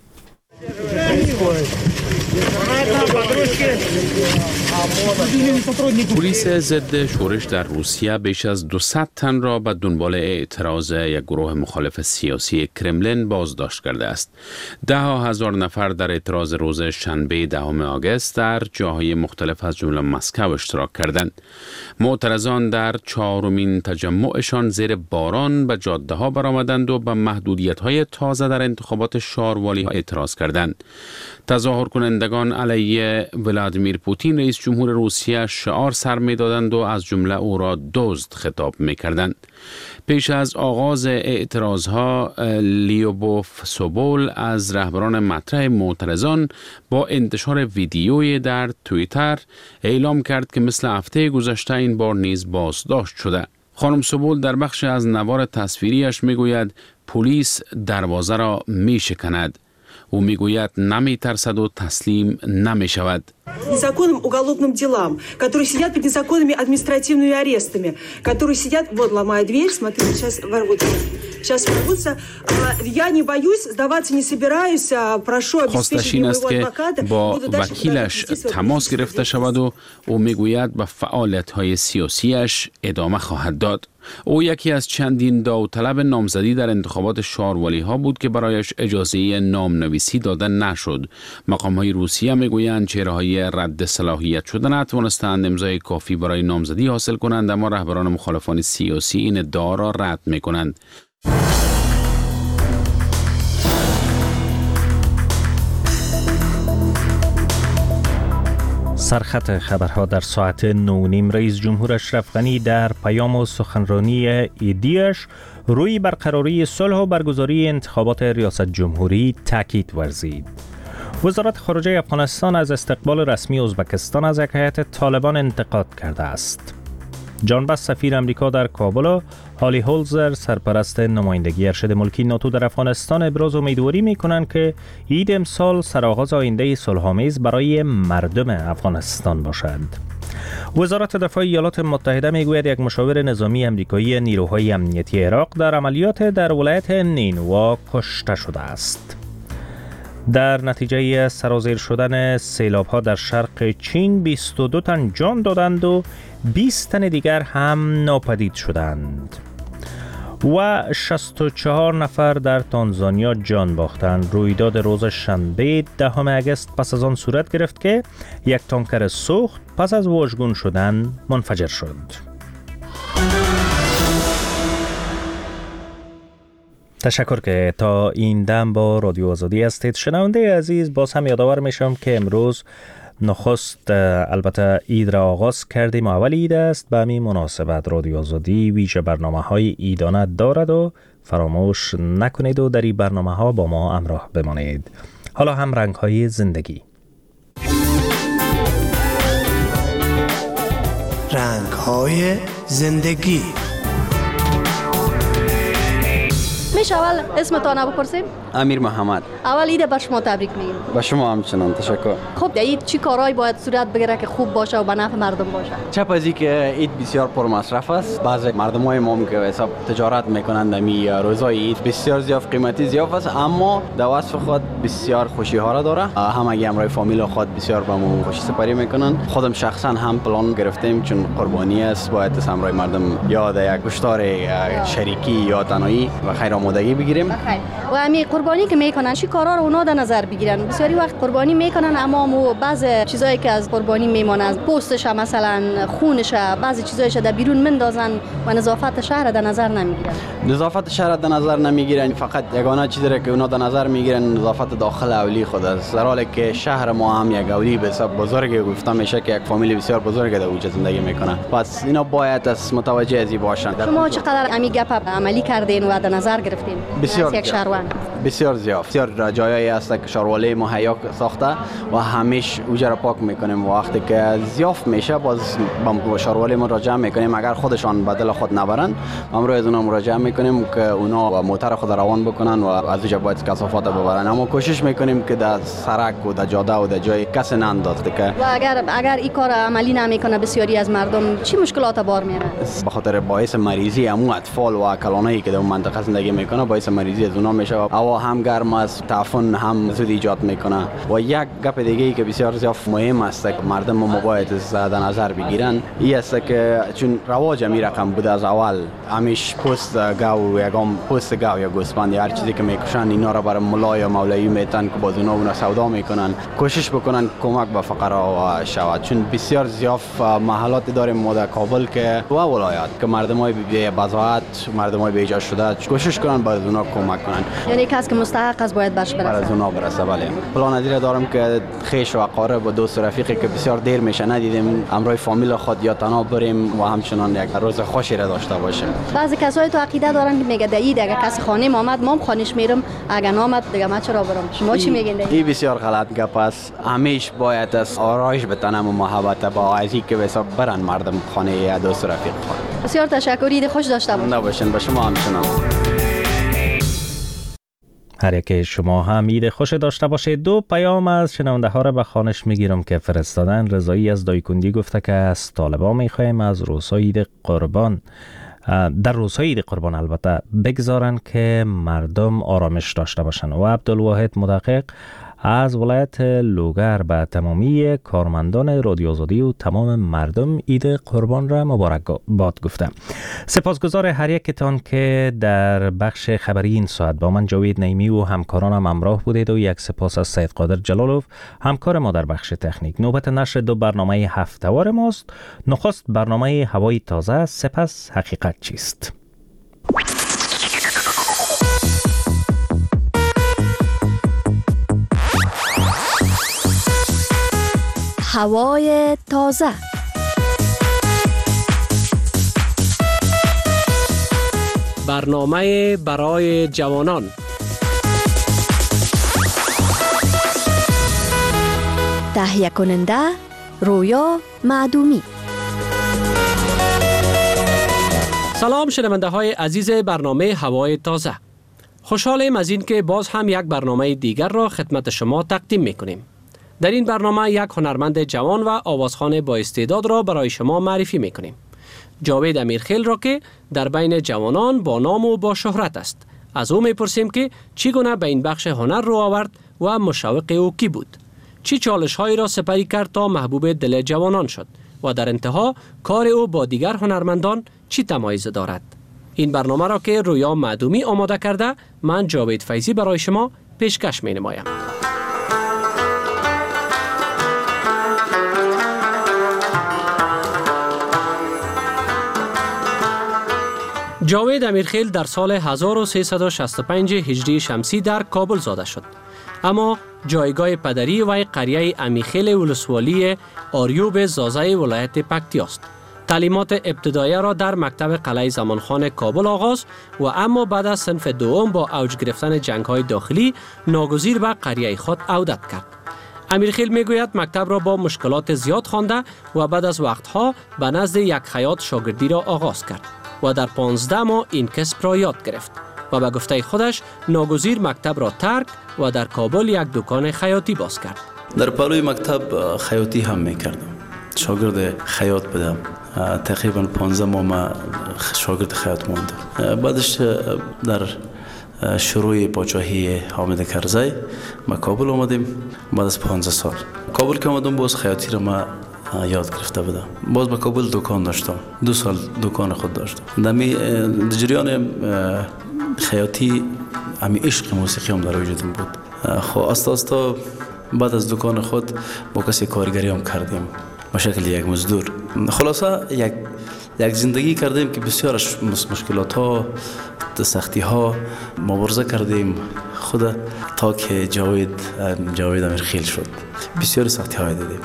پلیس ضد شورش در روسیه بیش از 200 تن را به دنبال اعتراض یک گروه مخالف سیاسی کرملین بازداشت کرده است. 10,000 نفر در اعتراض روز شنبه 10 آگوست در جاهای مختلف از جمله مسکو اشتراک کردند. معترضان در 4مین تجمعشان زیر باران به جاده ها برآمدند و به محدودیت های تازه در انتخابات شاروالی ها اعتراض کردند. تظاهر کنندگان علیه ولادیمیر پوتین رئیس جمهور روسیه شعار سر می‌دادند و از جمله او را دزد خطاب می‌کردند. پیش از آغاز اعتراضها لیوبوف سوبول از رهبران مطرح معترضان با انتشار ویدیویی در توییتر اعلام کرد که مثل هفته گذشته این بار نیز بازداشت شده. خانم سوبول در بخش از نوار تصویریش میگوید پلیس دروازه را میشکند. او میگوید نمیترسد و تسلیم نمیشود. Незаконным уголовным делам, которые сидят под незаконными административными арестами, которые сидят, вот ломая дверь, смотрите, сейчас ворвутся. Я не боюсь, сдаваться не собираюсь, прошу обеспечить моего адвоката. با وکیلش تماس گرفته شود و او میگوید به فعالیت‌های سیاسیش ادامه خواهد داد. او یکی از چندین داوطلب نامزدی در انتخابات شاروالی ها بود که برایش اجازه نامنویسی داده نشد. مقام‌های روسیه میگویند چهره‌های رد صلاحیت شده نتوانستند امضای کافی برای نامزدی حاصل کنند، اما رهبران مخالفان سیاسی این ادعا را رد می‌کنند. سرخط خبرها در ساعت 9:30. رئیس جمهور اشرف غنی در پیام و سخنرانی عیدیش روی برقراری صلح و برگزاری انتخابات ریاست جمهوری تاکید ورزید. وزارت خارجه افغانستان از استقبال رسمی ازبکستان از یک هیئت طالبان انتقاد کرده است. جان بس سفیر امریکا در کابل و هالی هولزر سرپرست نمایندگی ارشد ملکی ناتو در افغانستان ابراز امیدواری می‌کنند که عید امسال سرآغاز آینده صلح‌آمیز برای مردم افغانستان باشد. وزارت دفاع ایالات متحده میگوید یک مشاور نظامی امریکایی نیروهای امنیتی عراق در عملیات در ولایت نینوا کشته شده است. در نتیجه سرازیر شدن سیلاب‌ها در شرق چین 22 تن جان دادند و 20 تن دیگر هم ناپدید شدند و 64 نفر در تانزانیا جان باختند. رویداد روز شنبه 10 اگست پس از آن صورت گرفت که یک تانکر سوخت پس از واژگون شدن منفجر شد. تشکر که تا این دم با رادیو آزادی هستید. شنونده عزیز، باز هم یادآور میشم که امروز نخست البته عید را آغاز کردیم، اول عید است، به همین مناسبت رادیو آزادی ویژه برنامه‌های عیدانه دارد و فراموش نکنید و در این برنامه‌ها با ما همراه بمانید. حالا هم رنگ‌های زندگی. رنگ‌های زندگی. میشه اول اسمتان بپرسیم؟ امیر محمد. اول عید بر شما تبریک میگیم. با شما همچنان تشکر. خب عید چی کارهایی باید صورت بگیره که خوب باشه و به نفع مردم باشه؟ چپ از که عید بسیار پرمصرف است. بعضی مردمای ما که حساب تجارت میکنند می روزای عید بسیار زیاف قیمتی زیاف است، اما در وصف خود بسیار خوشی ها را داره. همگی همراه فامیل خود بسیار با ما خوشی سپری میکنن. خودم شخصا هم پلان گرفتیم چون قربانی است، باید همراه مردم یا در یک گشتار شریکی یا تنهایی و خیر آمادگی بگیریم. و همین قربانی که میکنن چی کارا رو اونا در نظر بگیرن؟ بسیاری وقت قربانی میکنن اما بعضی چیزایی که از قربانی میمونه، از پوستش مثلا خونش، بعضی چیزایش در بیرون مندازن و نظافت شهر در نظر نمیگیرن. نظافت شهر در نظر نمیگیرن، فقط یگانه چیزی که اونا در نظر میگیرن نظافت داخل اولی خود است، در حالی که شهر ما هم یک اولی به حساب بزرگ گفته میشه که یک فامیل بسیار بزرگ در اونجا زندگی میکنه. پس اینا باید از متوجه ازی باشن. شما چقدر امی گپ عملی کردین و در نظر گرفتین؟ بسیار یک شهروند. بسیار زیاد. بسیار جایایی هست که شاروالی ما حیا ساخته و همیشه اوجا را پاک میکنیم. وقتی که زیاف میشه باز با شاروالی ما راجع میکنیم، اگر خودشان بدل خود نبرن امروز از اونا مراجعه میکنیم که اونا موتور خود روان بکنن و از اوجا باید کثافات ببرن، اما کوشش میکنیم که در سرک و در جاده و در جای کس نندازه که و اگر این کار عملی نمیکنه بسیاری از مردم چی مشکلات بار میاره؟ به خاطر باعث مریضی امو اطفال و کلانایی که در اون منطقه زندگی میکنه باعث مریضی از اونا میشه. هوا هم گرم است، تعفن هم زود ایجاد میکنه. و یک گپ دیگه ای که بسیار زیاد مهم است که مردم ما باید در نظر بگیرن این است که چون رواج می رقم بوده از اول همیش پوست گاو یا گوسفند هر چیزی که میکشن اینا را برای ملا یا مولوی میتن که باز اونا سودا میکنن، کوشش بکنن کمک به فقرا شود. چون بسیار زیاد محلات داریم ما در کابل که و ولایت که مردمای بی بضاعت، مردمای بی اجازه شده کوشش کنن باز اونا کمک کنن، یعنی کسی که مستحق است باید برش برسه. از اونا برسه. بله پلان ازی دارم که خیش و قارب و دوست و رفیقی که بسیار دیر میشه ندیدیم همراه فامیل خود یا تنها بریم و همچنان یک روز خوشی را داشته باشیم. بعضی کسایی تو عقیده دارن که میگه دید اگر کسی خانه اومد ما هم خانهش میرم، اگر نامد دیگه ما چرا برم؟ شما چی میگین؟ این بسیار غلط گپ است. همیشه باید از آرایش بتنم و محبت با عزیزی که حساب برن مردم خانه یا دوست و رفیق خود. بسیار تشکر، عید خوش داشته باشید. به شما همچنان. هر یک شما هم عید خوش داشته باشید. دو پیام از شنونده ها را به خوانش میگیرم که فرستادن. رضایی از دایکندی گفته که از طالبان میخوایم از روزهای عید قربان، در روزهای عید قربان البته، بگذارن که مردم آرامش داشته باشن. و عبدالواحد مدقق از ولایت لوگر به تمامی کارمندان رادیو آزادی و تمام مردم عید قربان را مبارک باد گفته. سپاسگزار هر یکتان که در بخش خبری این ساعت با من جاوید نعیمی و همکارانم همراه بودید و یک سپاس از سید قادر جلالوف همکار ما در بخش تکنیک. نوبت نشر دو برنامه هفته‌وار ماست. نخست برنامه هوای تازه، سپس حقیقت چیست. هوای تازه. برنامه برای جوانان. تهیه کننده رویا معدومی. سلام شنونده های عزیز برنامه هوای تازه. خوشحالیم از این که باز هم یک برنامه دیگر را خدمت شما تقدیم میکنیم. در این برنامه یک هنرمند جوان و آوازخوان با استعداد را برای شما معرفی میکنیم. جاوید امیرخیل را که در بین جوانان با نام و با شهرت است. از او میپرسیم که چگونه به این بخش هنر رو آورد و مشوق او کی بود؟ چه چالش هایی را سپری کرد تا محبوب دل جوانان شد؟ و در انتها کار او با دیگر هنرمندان چی تمایز دارد؟ این برنامه را که رویا معدومی آماده کرده، من جاوید فیضی برای شما پیشکش می نمایم. جاوید امیرخیل در سال 1365 هجری شمسی در کابل زاده شد. اما جایگاه پدری و قریه امیرخیل ولسوالی آریوب زازه ولایت پکتیا است. تعلیمات ابتدایی را در مکتب قلعه زمانخان کابل آغاز و اما بعد از صنف دوم با اوج گرفتن جنگ‌های داخلی ناگزیر به قریه خود عودت کرد. امیرخیل میگوید مکتب را با مشکلات زیاد خوانده و بعد از وقتها به نزد یک خیاط شاگردی را آغاز کرد و در 15 ماه این کسب را یاد گرفت و به گفته خودش ناگزیر مکتب را ترک و در کابل یک دکان خیاطی باز کرد. در پلوی مکتب خیاطی هم میکردم. شاگرد خیاط بودم. تقریبا 15 ماه ما شاگرد خیاط موندم. بعدش در شروع پادشاهی حامد کرزی ما کابل آمدیم. بعد از 15 سال کابل که آمدم باز خیاطی را ما یاد گرفته بودم. باز با کابل دکان داشتم. 2 سال دکان خود داشتم. در جریان خیاطی همی عشق موسیقی هم در وجودم بود. خب آستا بعد از دکان خود با کسی کارگری هم کردیم به شکل یک مزدور. خلاصه یک زندگی کردیم که بسیار مشکلات ها، سختی ها مبارزه کردیم خود تا که جاوید امیرخیل شد. بسیار سختی های دیدیم.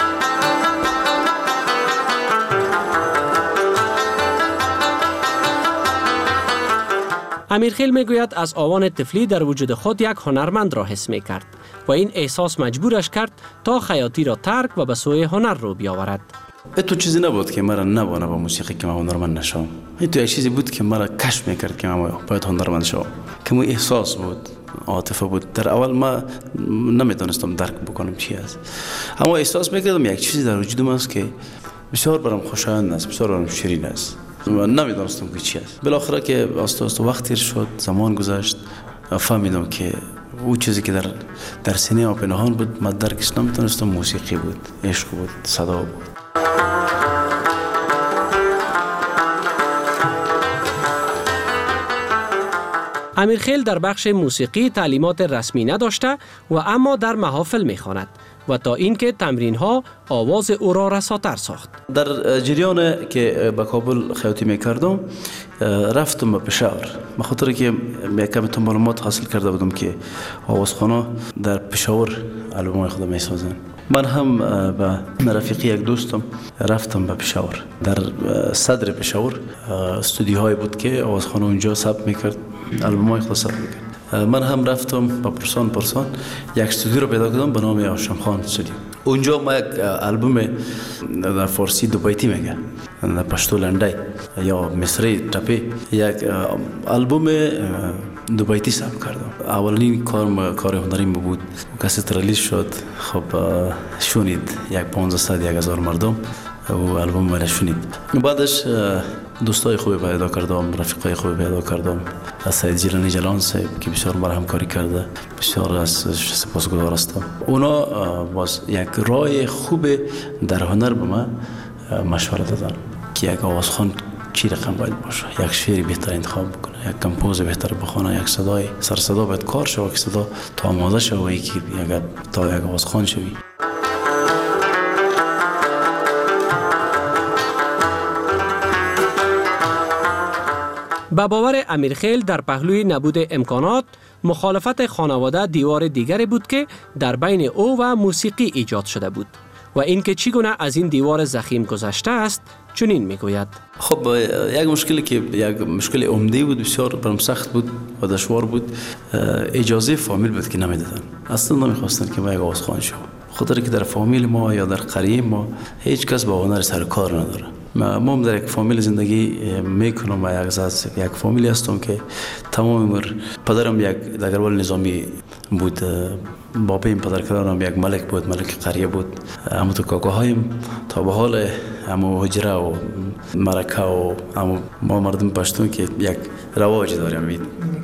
امیرخیل میگوید از آوان طفلی در وجود خود یک هنرمند را حس میکرد و این احساس مجبورش کرد تا خیاطی را ترک و به سوی هنر رو بیاورد. تو چیزی نبود که مرا نبانه با موسیقی که من هنرمند نشم. این تو یک چیزی بود که مرا کشف میکرد که من باید هنرمند شم. که مو احساس بود، عاطفه بود. در اول ما نمیدونستم درک بکنم چی است. اما احساس میکردم یک چیزی در وجودم است که بسیار برام خوشایند است، بسیار برام شیرین است. و نمیدونستم که چی است. بالاخره که آستا وقت تیر شد، زمان گذشت، فهمیدم که او چیزی که در سینه ما پنهان بود من درکش نمیتونستم. موسیقی بود، عشق بود، صدا بود. امیرخیل در بخش موسیقی تعلیمات رسمی نداشته و اما در محافل میخواند و تا اینکه تمرین ها آواز او را رساتر ساخت. در جریان که به کابل خیاطی میکردم رفتم به پشاور، به خاطر که کمی معلومات حاصل کرده بودم که آوازخوانا در پشاور آلبوم خود میسازن. من هم به رفیقی یک دوستم رفتم به پشاور. در صدر پشاور استودیوهای بود که آوازخوانا اونجا ثبت میکرد، آلبومای خود ثبت میکرد. من هم رفتم با پرسان یک استودیو رو پیدا کردم به نام هاشم خان استودیو. اونجا ما یک آلبوم در فارسی دو بیتی میگه، در پشتو لندای یا مصری تپی، یک آلبوم دو بیتی ثبت کردم. اولین کار هنری بود. کسی ریلیز شد. خب شنید 1500-1000 مردم و البوم من شنید. بعدش دوستای خوبی پیدا کردم، رفیقای خوبی پیدا کردم. از سید جیلانی جلان صاحب که بسیار مرا همکاری کرده، بسیار از سپاسگزار هستم. اونا باز یک راه خوب در هنر به من مشوره دادن که یک آوازخوان چی رقم باید باشه، یک شعری بهتر انتخاب بکنه، یک کمپوز بهتر بخونه، یک صدای سر صدا باید کار شود که صدا تا آماده شود که تا یک آوازخوان شوی. با باور امیرخیل در پهلوی نبود امکانات، مخالفت خانواده دیوار دیگری بود که در بین او و موسیقی ایجاد شده بود و اینکه چگونه از این دیوار ضخیم گذشته است چنین میگوید. خب یک مشکلی که یک مشکل عمده بود، بسیار برام سخت بود و دشوار بود. اجازه فامیل بود که نمیدادن، اصلا نمیخواستن که ما یک آوازخوان شو، خاطر که در فامیل ما یا در قریه ما هیچ کس با هنر سر کار نداره. ما در یک فامیل زندگی میکنم و یک فامیلی هستم که تمام عمر پدرم یک دگروال نظامی بود، بابایم پدرکدرم یک ملک بود، ملک قریه بود. اما تو کاکاهایم تا به حال همو حجره و مرکه و ما مردم پشتون که یک رواج داریم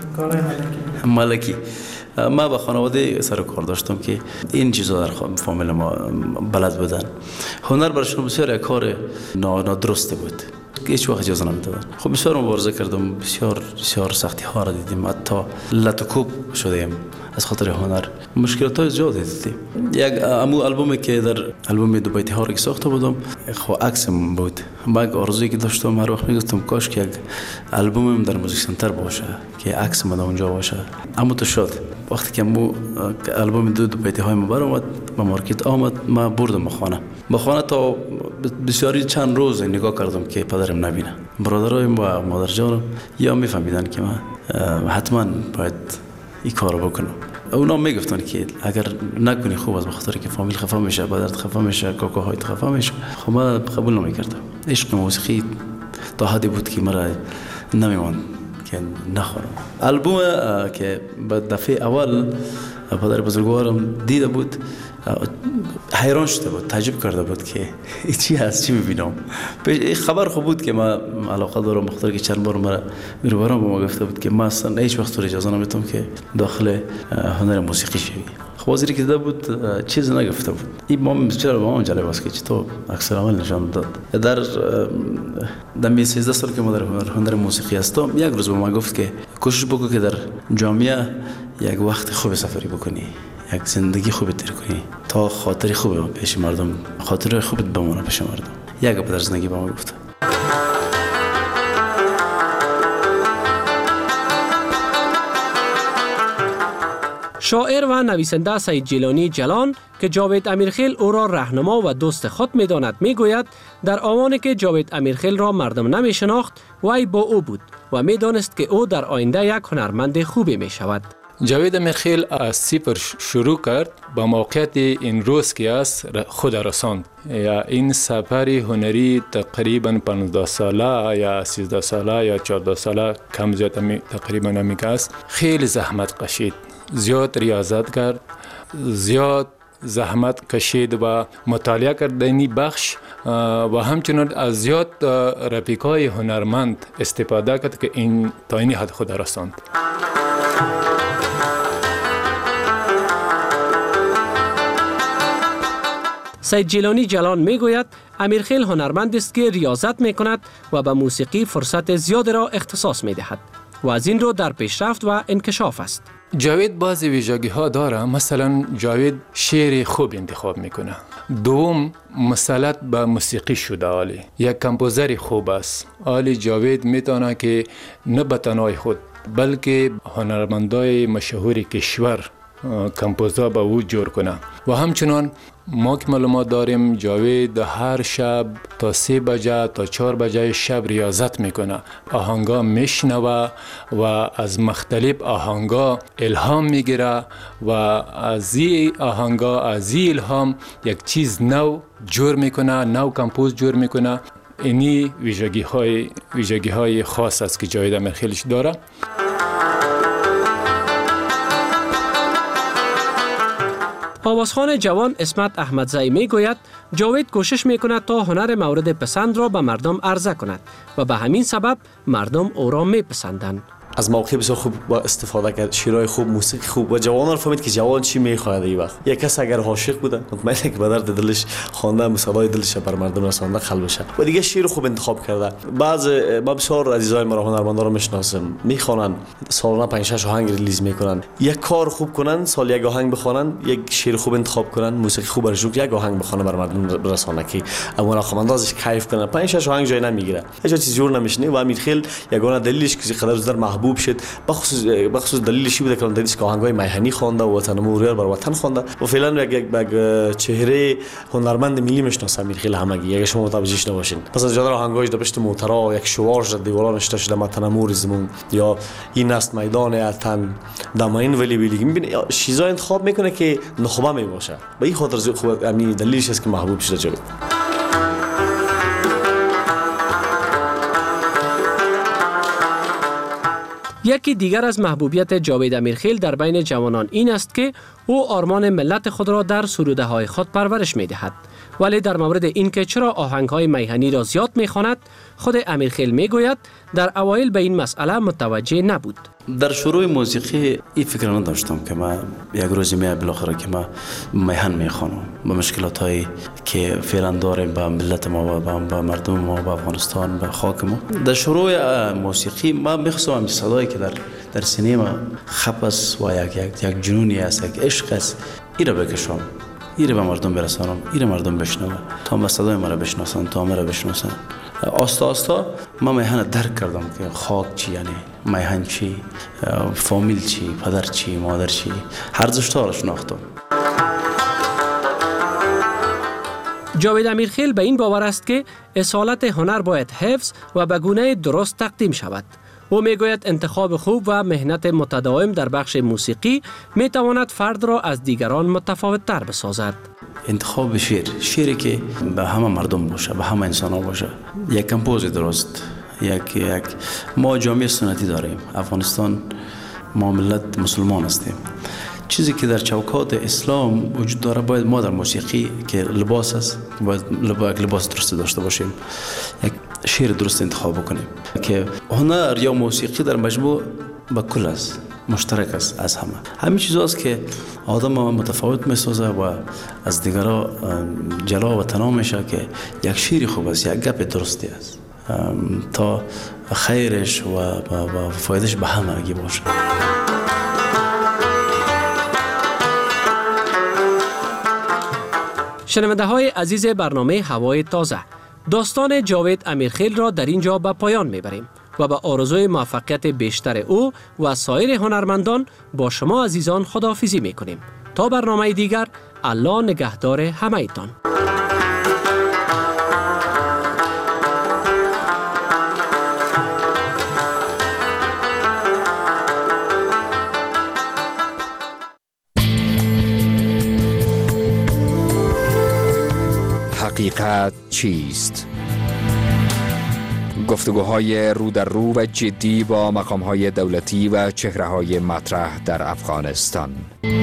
ملکی. ما با خانواده سر کار داشتم که این چیزا در فامیل ما بلد بودن. هنر برشون بسیار یک کار نادرسته بود، هیچ وقت اجازه نمیدادن. خب بسیار مبارزه کردم، بسیار سختی ها را دیدیم، حتی لطوکوب شدیم از خاطر هنر. مشکلات های زیاد دیدیم. یک البومی که در البوم دو بیتی ها را که ساخته بودم، خب عکسم بود. من یک آرزویی که داشتم، هر وقت میگفتم کاش که یک البومم در موزیک سنتر باشه که عکسم در اونجا باشه. اما تو شد. وقتی که البوم دو بیتی های ما برآمد، به مارکت آمد، من بردم به خانه تا بسیاری چند روز نگاه کردم که پدرم نبینه. برادرایم و مادر جانم یا میفهمیدن که من حتما باید این کارو بکنم. اونا میگفتن که اگر نکنی خوب است، بخاطر که فامیل خفه میشه، پدرت خفه میشه، کاکاهایت خفه میشه. خب من قبول نمیکردم. عشق موسیقی تا حدی بود که مرا نمیماند که نخورم. البوم که به دفعه اول پدر بزرگوارم دیده بود، حیران شده بود، تعجب کرده بود که چی هست، چی میبینم. خبر خوب بود که من علاقه دارم، بخاطر که چند بار مرا میروبرام به ما گفته بود که من اصلا هیچ وقت اجازه نمیدم که داخل هنر موسیقی شوی. خوازی که دیده بود چیز نگفته بود. این ما بسیار جالب است که چطور عکس العمل نشان داد. در 13 سال که ما در هنر موسیقی هستم، یک روز به ما گفت که کوشش بکن که در جامعه یک وقت خوب سفری بکنی، یک زندگی خوب تیر کنی تا خاطری خوب پیش مردم، خاطر خوب بمونه پیش مردم. یک گپ در زندگی به ما گفت. شاعر و نویسنده سید جیلانی جلان که جاوید امیرخیل او را راهنما و دوست خود می‌داند میگوید در آوانی که جاوید امیرخیل را مردم نمی‌شناخت، وی با او بود و می‌دانست که او در آینده یک هنرمند خوبی می‌شود. جاوید امیرخیل از صفر شروع کرد، با موقعیت این روز که است خود رساند. یا این سفر هنری تقریبا 15 ساله یا 13 ساله یا 14 ساله کم زیاد تقریبا همیشه است. خیلی زحمت کشید، زیاد ریاضت کرد، زیاد زحمت کشید و مطالعه کرد اینی بخش و همچنین از زیاد رفیقای هنرمند استفاده کرد که این تا این حد خود رساند. سید جیلانی جلان میگوید امیرخیل هنرمند است که ریاضت میکند و به موسیقی فرصت زیاد را اختصاص میدهد و از این رو در پیشرفت و انکشاف است. جاوید بعضی ویژگی ها داره. مثلا جاوید شعر خوب انتخاب میکنه. دوم مسلط به موسیقی شده. عالی یک کمپوزر خوب است. عالی جاوید میتونه که نه به تنهای خود بلکه هنرمندای مشهور کشور کمپوزا به او جور کنه. و همچنان ما که معلومات داریم جاوید هر شب تا 3 بجه تا 4 بجه شب ریاضت میکنه، آهنگا میشنوه و از مختلف آهنگا الهام میگیره و از این آهنگا از این الهام یک چیز نو جور میکنه، نو کمپوز جور میکنه. اینی ویژگی های خاص است که جاوید امیرخیلش داره. آوازخوان جوان اسمت احمدزئی می گوید جاوید کوشش می کند تا هنر مورد پسند را به مردم عرضه کند و به همین سبب مردم او را می پسندند. از موقع بسیار خوب با استفاده کرد، شعرهای خوب، موسیقی خوب و جوان را فهمید که جوان چی میخواهد این وقت. یک کس اگر عاشق بوده مطمئنه که به درد دلش خوانده موسیقی دلش بر مردم رسانده خلق بشه و دیگه شعر خوب انتخاب کرده. ما بسیار عزیزای ما هنرمندا را میشناسم، میخوانن سالانه 5 6 آهنگ ریلیز میکنن. یک کار خوب کنن، سال یک آهنگ بخوانن، یک شعر خوب انتخاب کنن، موسیقی خوب برش یک آهنگ بخونه بر مردم برسانه که اون خوانندازش کیف کنه. 5 6 آهنگ جای نمیگیره، هیچ چیز جور نمیشنه و امیرخیل یگانه دلیلش که قدر زر محبوب شد بخصوص دلیلش چی بوده که دلیلش که آهنگای میهنی خوانده و وطن موریار بر وطن خوانده و فعلا یک چهره هنرمند ملی میشناسه امیرخیل همگی. اگه شما متوجهش نباشین پس از جدار آهنگایش در پشت موترا یک شوارش در دیوارا نشته شده وطن موریزمون یا این است میدان اتن دماین ولی ویلی میبینی چیزا انتخاب میکنه که نخبه میباشه. به این خاطر خوب همین دلیلش است که محبوب شده جوید. یکی دیگر از محبوبیت جاوید امیرخیل در بین جوانان این است که او آرمان ملت خود را در سروده های خود پرورش می دهد. ولی در مورد این که چرا آهنگ های میهنی را زیاد می خواند، خود امیرخیل می گوید در اوایل به این مسئله متوجه نبود. در شروع موسیقی این فکر نداشتم که ما یک روزی بالاخره که ما میهن میخوانم با مشکلات هایی که فعلا داریم با ملت ما با مردم ما با افغانستان با خاک ما. در شروع موسیقی ما میخواستم صدایی که در سینما خپ است و یک جنونی است، یک عشق است، این را بکشم، این را به مردم برسانم، این را مردم بشنوه تا ما صدای ما را بشناسن، تا ما را بشناسن. آستا آستا ما میهن درک کردم که خاک چی، یعنی میهن چی، فامیل چی، پدر چی، مادر چی، هر زشتا را شناختم. جاوید امیرخیل به این باور است که اصالت هنر باید حفظ و به گونه درست تقدیم شود. او میگوید انتخاب خوب و مهنت متداوم در بخش موسیقی میتواند فرد را از دیگران متفاوت تر بسازد. انتخاب شعری که به همه مردم باشه، به همه انسان ها باشه، یک کمپوز درست، یک ما جامعه سنتی داریم. افغانستان ما ملت مسلمان هستیم. چیزی که در چوکات اسلام وجود داره باید ما در موسیقی که لباس است باید لباس درست داشته باشیم، یک شعر درست انتخاب بکنیم که هنر یا موسیقی در مجموع با کل است، مشترک است از همین چیزاست که آدم متفاوت میسازه و از دیگران جلا و تنها میشه که یک شعر خوب است، یک گپ درستی است تا خیرش و فایدهش به همگی باشه. شنونده های عزیز برنامه هوای تازه، داستان جاوید امیرخیل را در اینجا به پایان میبریم و به آرزوی موفقیت بیشتر او و سایر هنرمندان با شما عزیزان خداحافظی میکنیم. تا برنامه دیگر، الله نگهدار همه ایتان. حقیقت چیست؟ گفتگوهای رو در رو و جدی با مقامهای دولتی و چهره‌های مطرح در افغانستان.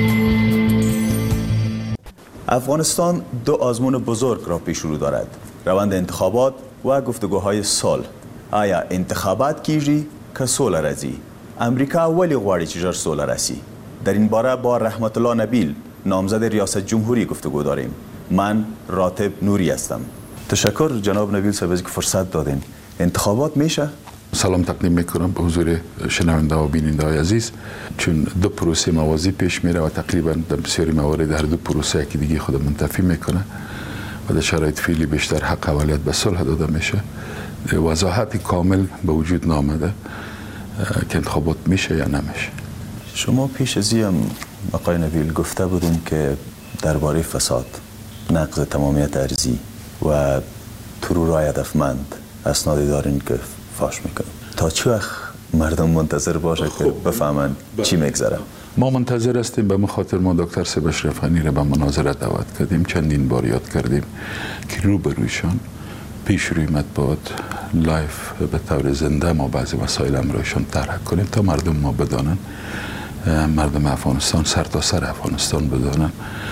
افغانستان 2 آزمون بزرگ را پیش رو دارد: روند انتخابات و گفتگوهای صلح. آیا انتخابات کیږي که صلح راځي؟ امریکا ولی غواړي چې ژر صلح راسي؟ در این باره با رحمت الله نبیل، نامزد ریاست جمهوری، گفتگو داریم. من راتب نوری هستم. تشکر جناب نبیل صاحب که فرصت دادین. انتخابات میشه؟ سلام تقدیم میکنم به حضور شنونده و بیننده های عزیز. چون 2 پروسه موازی پیش میره و تقریبا در بسیاری موارد هر 2 پروسه یکی دیگه خود منتفی میکنه و در شرایط فعلی بیشتر حق اولویت به صلح داده میشه. وضاحت کامل به وجود نامده که انتخابات میشه یا نمیشه. شما پیش از این آقای نبیل گفته بودین که درباره فساد، نقض تمامیت ارضی و ترورای هدفمند اسنادی دارین که فاش میکنن. تا چه وقت مردم منتظر باشه که بفهمن چی میگذره؟ ما منتظر هستیم. به خاطر ما دکتر سیب اشرف غنی را به مناظره دعوت کردیم، چندین بار یاد کردیم که روبرویشان پیش روی مطبوعات لایف به طور زنده ما بعضی مسائل امرایشان طرح کنیم تا مردم ما بدانن، مردم افغانستان، سرتاسر افغانستان بدانن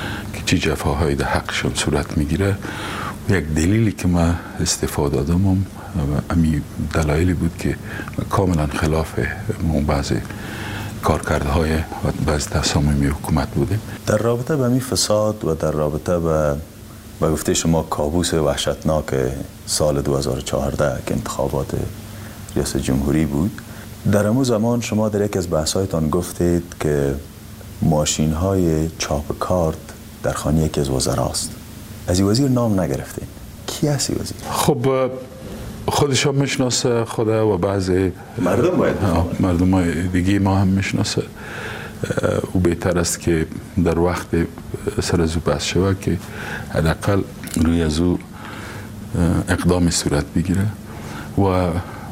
چی جفاهایی در حقشان صورت میگیره. یک دلیلی که من استفاده دادم امی دلایلی بود که کاملا خلاف بعضی کارکردهای و بعضی تصامیم حکومت بوده. در رابطه به می فساد و در رابطه به گفته شما کابوس وحشتناک سال 2014 که انتخابات ریاست جمهوری بود، در امو زمان شما در یک از بحثایتان گفتید که ماشین های چاپ کارت در خانه یکی از وزراست. از این وزیر نام نگرفتین. کی هستی وزیر؟ خب خودشان میشناسه خدا و بعضی مردم باید مردم دیگه ما هم میشناسه. او بهتر است که در وقت سر از او بحث شود که حداقل روی از او اقدام صورت بگیره. و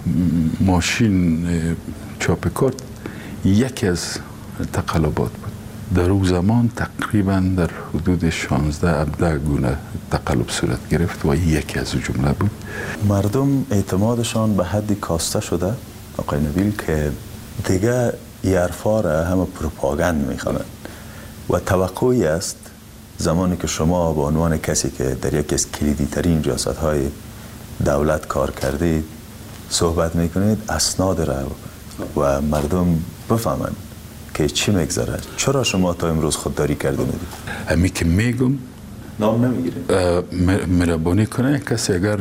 ماشین چاپ کارت یکی از تقلبات بود. در او زمان تقریبا در حدود 16-17 گونه تقلب صورت گرفت و یکی از او جمله بود. مردم اعتمادشان به حدی کاسته شده آقای نبیل که دیگه یرفا را همه پروپاگاند میخوانند و توقعی است زمانی که شما به عنوان کسی که در یکی از کلیدی ترین ریاست های دولت کار کردید صحبت میکنید اسناد را و مردم بفهمند که چی میگذره. چرا شما تا امروز خودداری کرده ندید؟ همی که میگم نام نمیگیرید. مهربانی کنه کسی اگر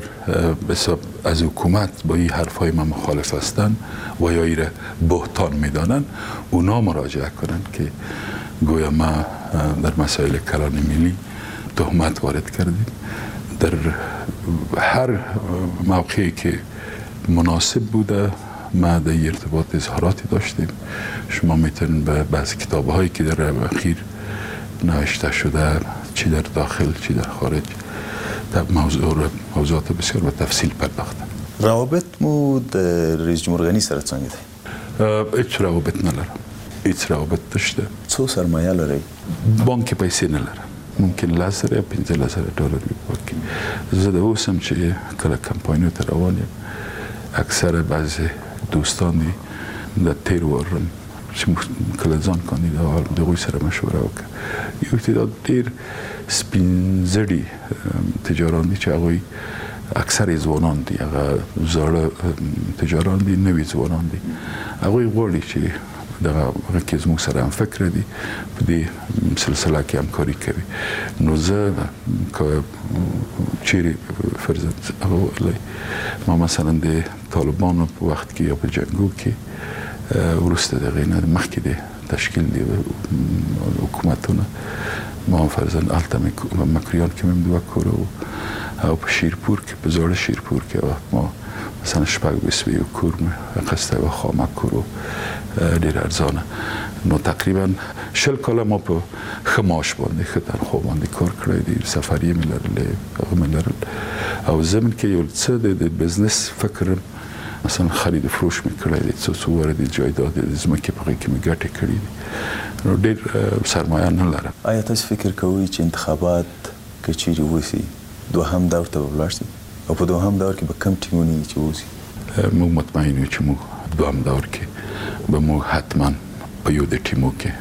از حکومت با این حرفای من مخالف هستن و یا ایره بهتان میدانن اونا مراجعه کنن که گویا ما در مسائل کلان ملی تهمت وارد کردیم. در هر موقعی که مناسب بوده ما در ارتباط اظهاراتی داشتیم. شما میتونید به بعضی کتاب‌هایی که در اخیر نوشته شده چی در داخل چی در خارج موضوعات بسیار به تفصیل پرداختن. روابط مو رئیس جمهور غنی سره څنګه دی؟ هیچ روابط ندارم. هیچ روابط داشته. څو سرمایه لري؟ بانک پیسې نه لرم. ممکن $10,000 یا $15,000 وکړي. زه د اوسم چې کله کمپاینو ته روان یم اکثر بعضی دوستان دي د تیر ورم چې کله ځان کاندید د غوی سره مشوره وکړه. یو تعداد ډیر سپینزړي تجاران دي چې هغوی اکثر ځوانان دي، هغه زاړه تجاران دي، نوي ځوانان دي. هغوی غواړي چې دغه کې زموږ سره هم فکر دي په دې سلسله کې همکاري کوي. نو زه که چیرې فرضاً هغه ما مثلا د طالبانو په وخت کې یا په جنګو کې وروسته د هغې نه مخکې د تشکیل د حکومتونه ما فرضاً هلته مکریان کې مې دوه کوره او په شیرپور کې په زاړه شیرپور کې ما مثلا 6 کور مې قصده و خامک کور ډېر ارزانه. نو تقریبا 20 کاله ما په ښه معاش باندې ښه تنخواه باندې کار کړی دی. سفریې مې لرلې هغه مې لرل او ضمن کې یو څه د بزنس فکر مثلا خرید فروش مې کړی دی. څو وارد جایداد د ځمکې په هغې کې مې ګټې کړي دي. نو ډېر سرمایه نه لرم. آیا تاسو فکر کوئ چې انتخابات که چیرې وسي دوهم دور ته به ولاړ شي او په دوهم دور کې به کم ټیمونه چې وسي؟ موږ مطمئن یو چې موږ دوهم دور کې به موږ حتما په یو د ټیمو کې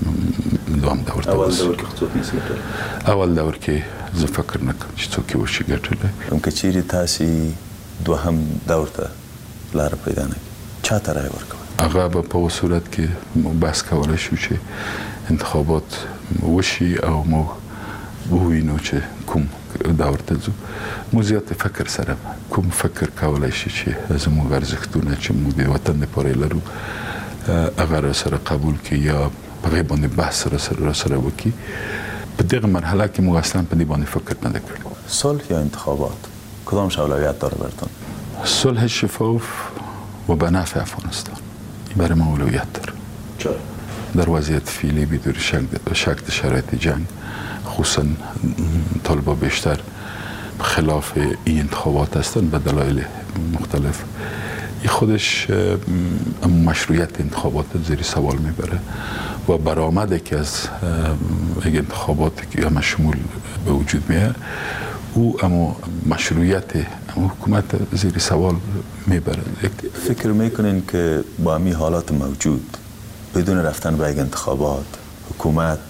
دوهم دور ته اول دور کې څوک نشي ګټلی؟ اول دور کې زه فکر نه کوم چې څوک یې وشي ګټلی. که چیرې تاسې دوهم دور ته لاره پیدا نه کړي چا ته رای ورکوئ؟ هغه به په صورت کې بحث کولی شو چې انتخابات وشي او موږ ووینو چې کوم دور ته ځو. موږ زیات فکر سره کوم فکر کولی شي چې زموږ ارزښتونه چې موږ د وطن لپاره یې لرو هغه را سره قبول کړي یا په هغې باندې بحث را سره وکړي. په دغه مرحله کې موږ اصلا په دې باندې فکر نه ده کړی. صلح یا انتخابات کدامش اولویت داره براتون؟ صلح شفاف و به نفع افغانستان برای ما اولویت داره. چرا؟ در وضعیت فعلی بدون شک شرایط جنگ خصوصا طالبا بیشتر خلاف این انتخابات هستند به دلایل مختلف. این خودش مشروعیت انتخابات زیر سوال میبره و برآمده که از انتخابات که همه شمول به وجود میاد او اما مشروعیت حکومت زیر سوال میبره. فکر میکنین که با همین حالات موجود بدون رفتن به انتخابات حکومت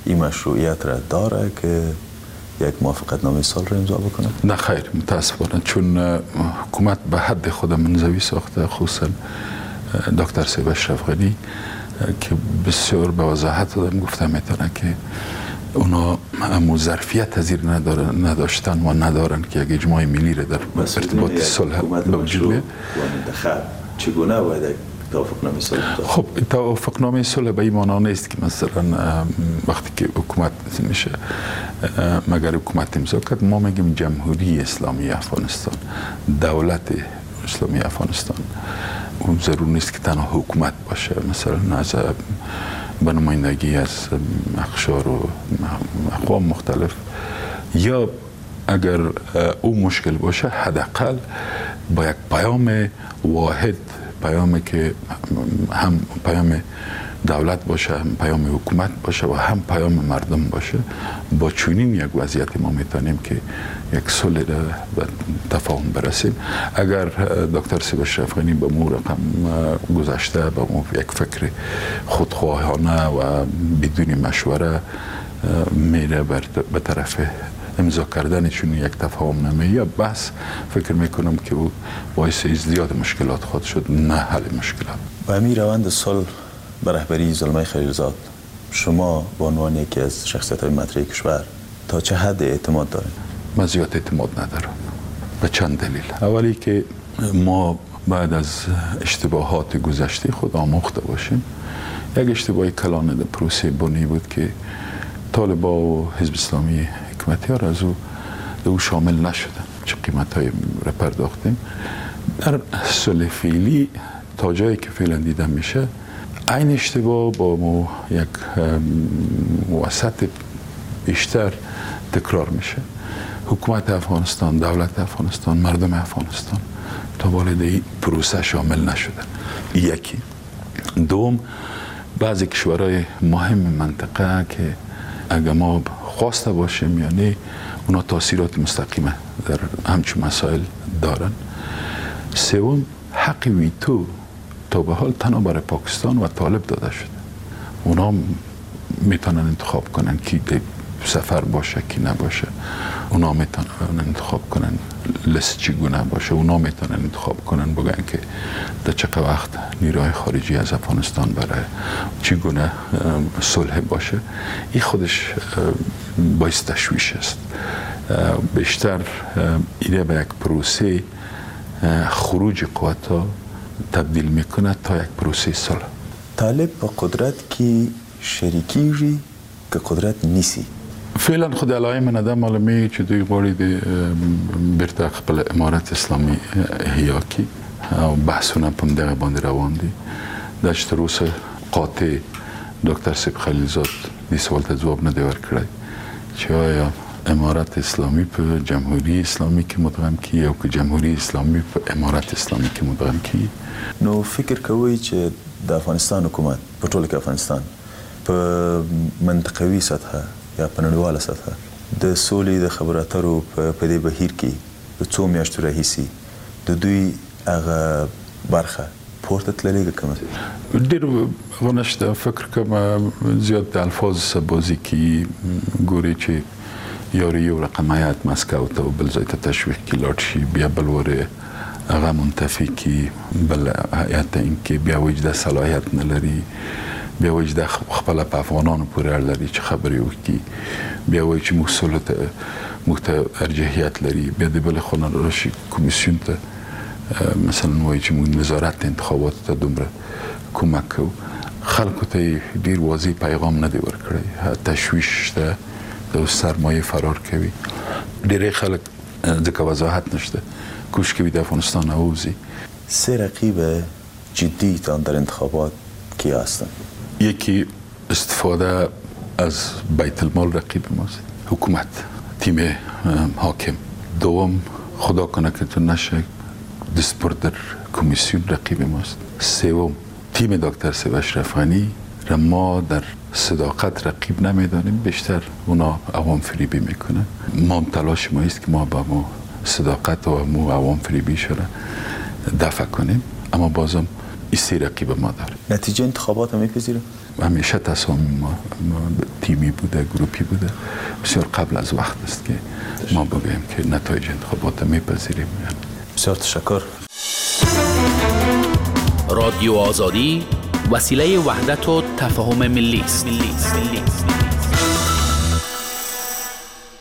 این مشروعیت را داره که یک موافقت نامه صلح را امضا بکنه؟ نه خیر، متاسفانه، چون حکومت به حد خود منزوی ساخته، خصوصا دکتر سیب اشرف غنی که بسیار به وضاحت دادم گفتم میتونه که اونا همون ظرفیت از این نداشتن و ندارن که یک اجماع ملی را در ارتباط صلح به وجود بیاد. چگونه باید توافقنامه صلح؟ خب توافقنامه صلح به این معنا نیست که مثلا وقتی که حکومت میشه مگر حکومت امضا کرد، ما میگیم جمهوری اسلامی افغانستان، دولت اسلامی افغانستان. اون ضرور نیست که تنها حکومت باشه، مثلا از به نمایندگی از اقشار و اقوام مختلف، یا اگر او مشکل باشه حداقل با یک پیام واحد، پیامی که هم پیام دولت باشه، هم پیام حکومت باشه و هم پیام مردم باشه، با چنین یک وضعیت ما میتونیم که یک صلح به تفاهم برسیم. اگر دکتر سیب اشرف غنی به مو رقم گذشته، به مو یک فکر خودخواهانه و بدون مشوره میره به طرف امضا کردن چون یک تفاهم نامه یا بس، فکر میکنم که او باعث ازدیاد مشکلات خود شد، نه حل مشکلات. به همین روند صلح به رهبری زلمه خلیلزاد، شما به عنوان یکی از شخصیت‌های مطرح کشور تا چه حد اعتماد دارید؟ من زیاد اعتماد ندارم به چند دلیل. اولی که ما بعد از اشتباهات گذشته خود آموخته باشیم. یک اشتباه کلانه در پروسه بنی بود که طالبا و حزب اسلامی حکمتیار از او شامل نشدن، چه قیمت‌های را پرداختیم. در صلح فعلی تا جایی که فعلا دیدن میشه این اشتباه با یک وسط بیشتر تکرار میشه. حکومت افغانستان، دولت افغانستان، مردم افغانستان تا والد این پروسه شامل نشدن. یکی. دوم، بعضی کشورهای مهم منطقه که اگر ما خواسته باشیم یعنی اونا تاثیرات مستقیمه در همچون مسائل دارن. سوم، حق ویتو تا به حال تنها برای پاکستان و طالب داده شده. اونا میتونن انتخاب کنن کی سفر باشه کی نباشه، اونا میتونن انتخاب کنن لست چگونه باشه، اونا میتونن انتخاب کنن بگن که در چه وقت نیروهای خارجی از افغانستان برای چگونه صلح باشه. این خودش باعث تشویش است. بیشتر ایده به یک پروسه خروج قوت‌ها تبدیل میکنه تا یک پروسه صلح. طالب با قدرت کی شریکی جی که قدرت نیسی. فعلا خود علایه من ادم معلومه چې دوی غواړي د بیرته خپل امارت اسلامي احیا کړي او بحثونه په دغه باندې روان دي. دا چې تر اوسه قاطع دکتر سیب خلیلزاد دې سوال ته ځواب نه دی ورکړی چې آیا امارت اسلامی په جمهوری اسلامی کې مدغم کړي او که جمهوری اسلامی په امارت اسلامی کې مدغم کړي. نو فکر کوئ چې د افغانستان حکومت په ټوله کې افغانستان په منطقوي سطحه یا په نړیواله سطحه د سولې د خبرو اترو په دې بهیر کې د څو میاشتو راهیسې د دوی هغه برخه پورته تللې که کومه؟ ډېر ونشته. فکر کوم زیات د الفاظ بازی کې ګوري چې یو رقم هیات مسکو ته بل ځای ته تشویق کې لاړ شي، بیا بل وره هغه منتفي کې بل هیات این کې بیا وجده صلاحیت نه لري، بیا وایي د خپل په افغانانو پورې اړه لري چې خبرې وکړي، بیا وایي چې موږ سولې ته موږ ته ارجحیت لري، بیا د بلې خوا نه راشي کمیسیون ته مثلا وایي چې موږ نظارت انتخاباتو ته دومره کومک کوو. خلکو ته ډېر واضح پیغام نه دی ورکړی، تشویش شته، د سرمایه فرار کوي. ډېری خلک ځکه وضاحت نشته کوشش کوي د افغانستان اوزي. سه رقیب جدی تان در انتخابات کی هستند؟ یکی استفاده از بیت المال رقیب ماست، حکومت، تیم حاکم. دوم، خدا کنه که تو نشه دستپورت در کمیسیون رقیب ماست. سوم، تیم دکتر سیب اشرف غنی را ما در صداقت رقیب نمیدانیم، بیشتر اونا عوام فریبی میکنه. ما تلاش ما است که ما با ما صداقت و مو عوام فریبی شده دفع کنیم، اما بازم این سه رقیب ما داره. نتیجه انتخابات هم میپذیره؟ همیشه تصامیم ما تیمی بوده، گروپی بوده. بسیار قبل از وقت است که ما بگوییم که نتایج انتخابات میپذیریم. بسیار تشکر. رادیو آزادی وسیله وحدت و تفاهم ملی است.